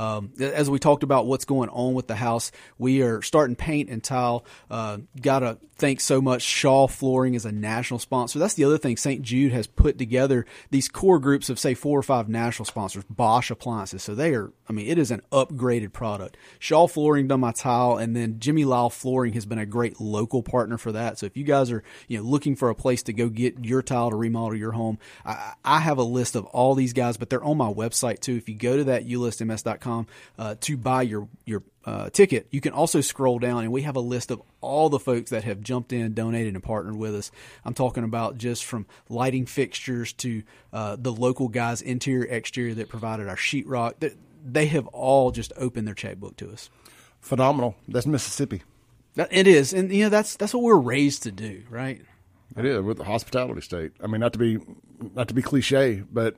As we talked about what's going on with the house, we are starting paint and tile. Got to thank so much Shaw Flooring as a national sponsor. That's the other thing. St. Jude has put together these core groups of, say, 4 or 5 national sponsors. Bosch Appliances. So they are, it is an upgraded product. Shaw Flooring done my tile, and then Jimmy Lyle Flooring has been a great local partner for that. So if you guys are looking for a place to go get your tile to remodel your home, I have a list of all these guys, but they're on my website too. If you go to that ulistms.com to buy your ticket, you can also scroll down, and we have a list of all the folks that have jumped in, donated, and partnered with us. I'm talking about just from lighting fixtures to the local guys, interior, exterior, that provided our sheetrock. They have all just opened their checkbook to us. Phenomenal. That's Mississippi. It is, and that's what we're raised to do, right? It is. We're the hospitality state. Not to be cliche, but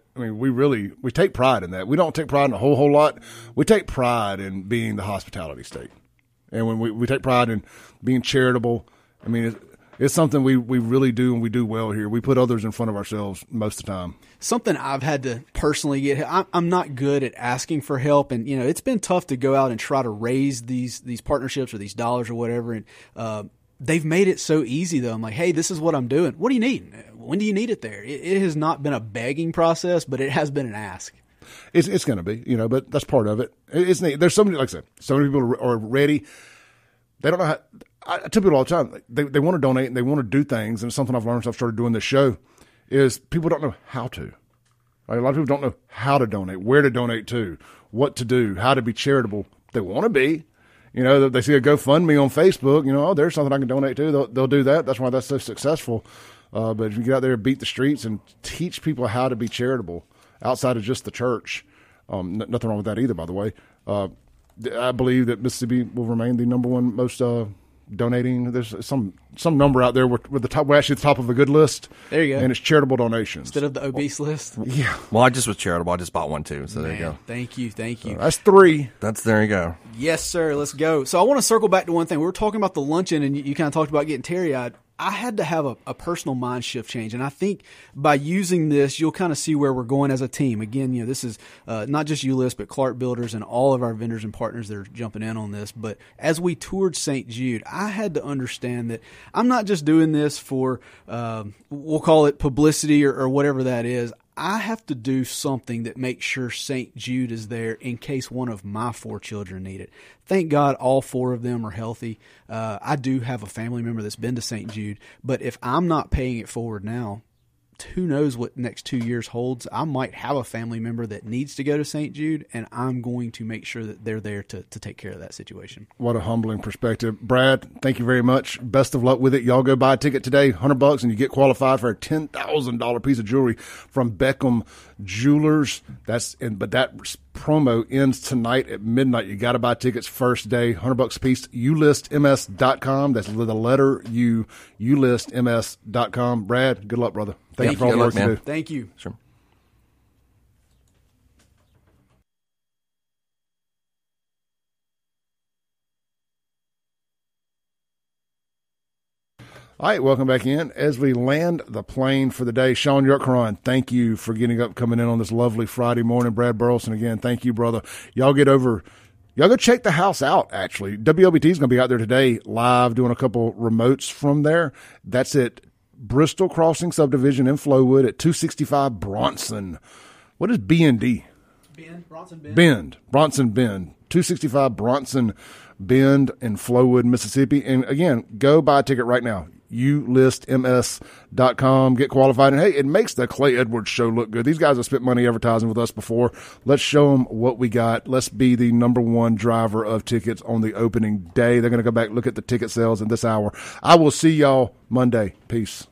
we take pride in that. We don't take pride in a whole lot. We take pride in being the hospitality state, and when we take pride in being charitable. It's something we really do, and we do well here. We put others in front of ourselves most of the time. Something I've had to personally get. I'm not good at asking for help, and it's been tough to go out and try to raise these partnerships or these dollars or whatever. And they've made it so easy, though. I'm like, hey, this is what I'm doing. What do you need? When do you need it there? It has not been a begging process, but it has been an ask. It's going to be, but that's part of it. It's neat. There's so many, like I said, so many people are ready. They don't know how. I tell people all the time, they want to donate and they want to do things, and it's something I've learned since I've started doing this show, is people don't know how to. Like, a lot of people don't know how to donate, where to donate to, what to do, how to be charitable. They want to be. They see a GoFundMe on Facebook, there's something I can donate to. They'll do that. That's why that's so successful. But if you get out there and beat the streets and teach people how to be charitable outside of just the church, nothing wrong with that either, by the way. I believe that Mississippi will remain the number one most donating. There's some number out there we're actually at the top of a good list. There you go. And it's charitable donations instead of the obese list. Yeah. Well, I just was charitable. I just bought one too. So there you go. Thank you. That's 3. There you go. Yes, sir. Let's go. So I want to circle back to one thing. We were talking about the luncheon, and you kind of talked about getting teary-eyed. I had to have a personal mind shift change, and I think by using this, you'll kind of see where we're going as a team. Again, this is not just ULIST, but Clark Builders and all of our vendors and partners that are jumping in on this. But as we toured St. Jude, I had to understand that I'm not just doing this for, we'll call it publicity or whatever that is. I have to do something that makes sure St. Jude is there in case one of my 4 children need it. Thank God all 4 of them are healthy. I do have a family member that's been to St. Jude, but if I'm not paying it forward now, who knows what next 2 years holds. I might have a family member that needs to go to St. Jude, and I'm going to make sure that they're there to take care of that situation. What a humbling perspective. Brad, thank you very much. Best of luck with it. Y'all go buy a ticket today, $100, and you get qualified for a $10,000 piece of jewelry from Beckham Jewelers. But that promo ends tonight at midnight. You got to buy tickets first day, $100 a piece. ulistms.com. That's the letter U, ulistms.com. Brad, good luck, brother. Thank you for all the work you do. Thank you. Sure. All right, welcome back in. As we land the plane for the day, Sean Yorkron, thank you for getting up, coming in on this lovely Friday morning. Brad Burleson, again, thank you, brother. Y'all go check the house out, actually. WLBT is going to be out there today live doing a couple remotes from there. That's at Bristol Crossing Subdivision in Flowood at 265 Bronson. What is BND? Bronson Bend. 265 Bronson Bend in Flowood, Mississippi. And again, go buy a ticket right now. ulistms.com. Get qualified. And hey, it makes the Clay Edwards show look good. These guys have spent money advertising with us before. Let's show them what we got. Let's be the number one driver of tickets on the opening day. They're going to go back, look at the ticket sales in this hour. I will see y'all Monday. Peace.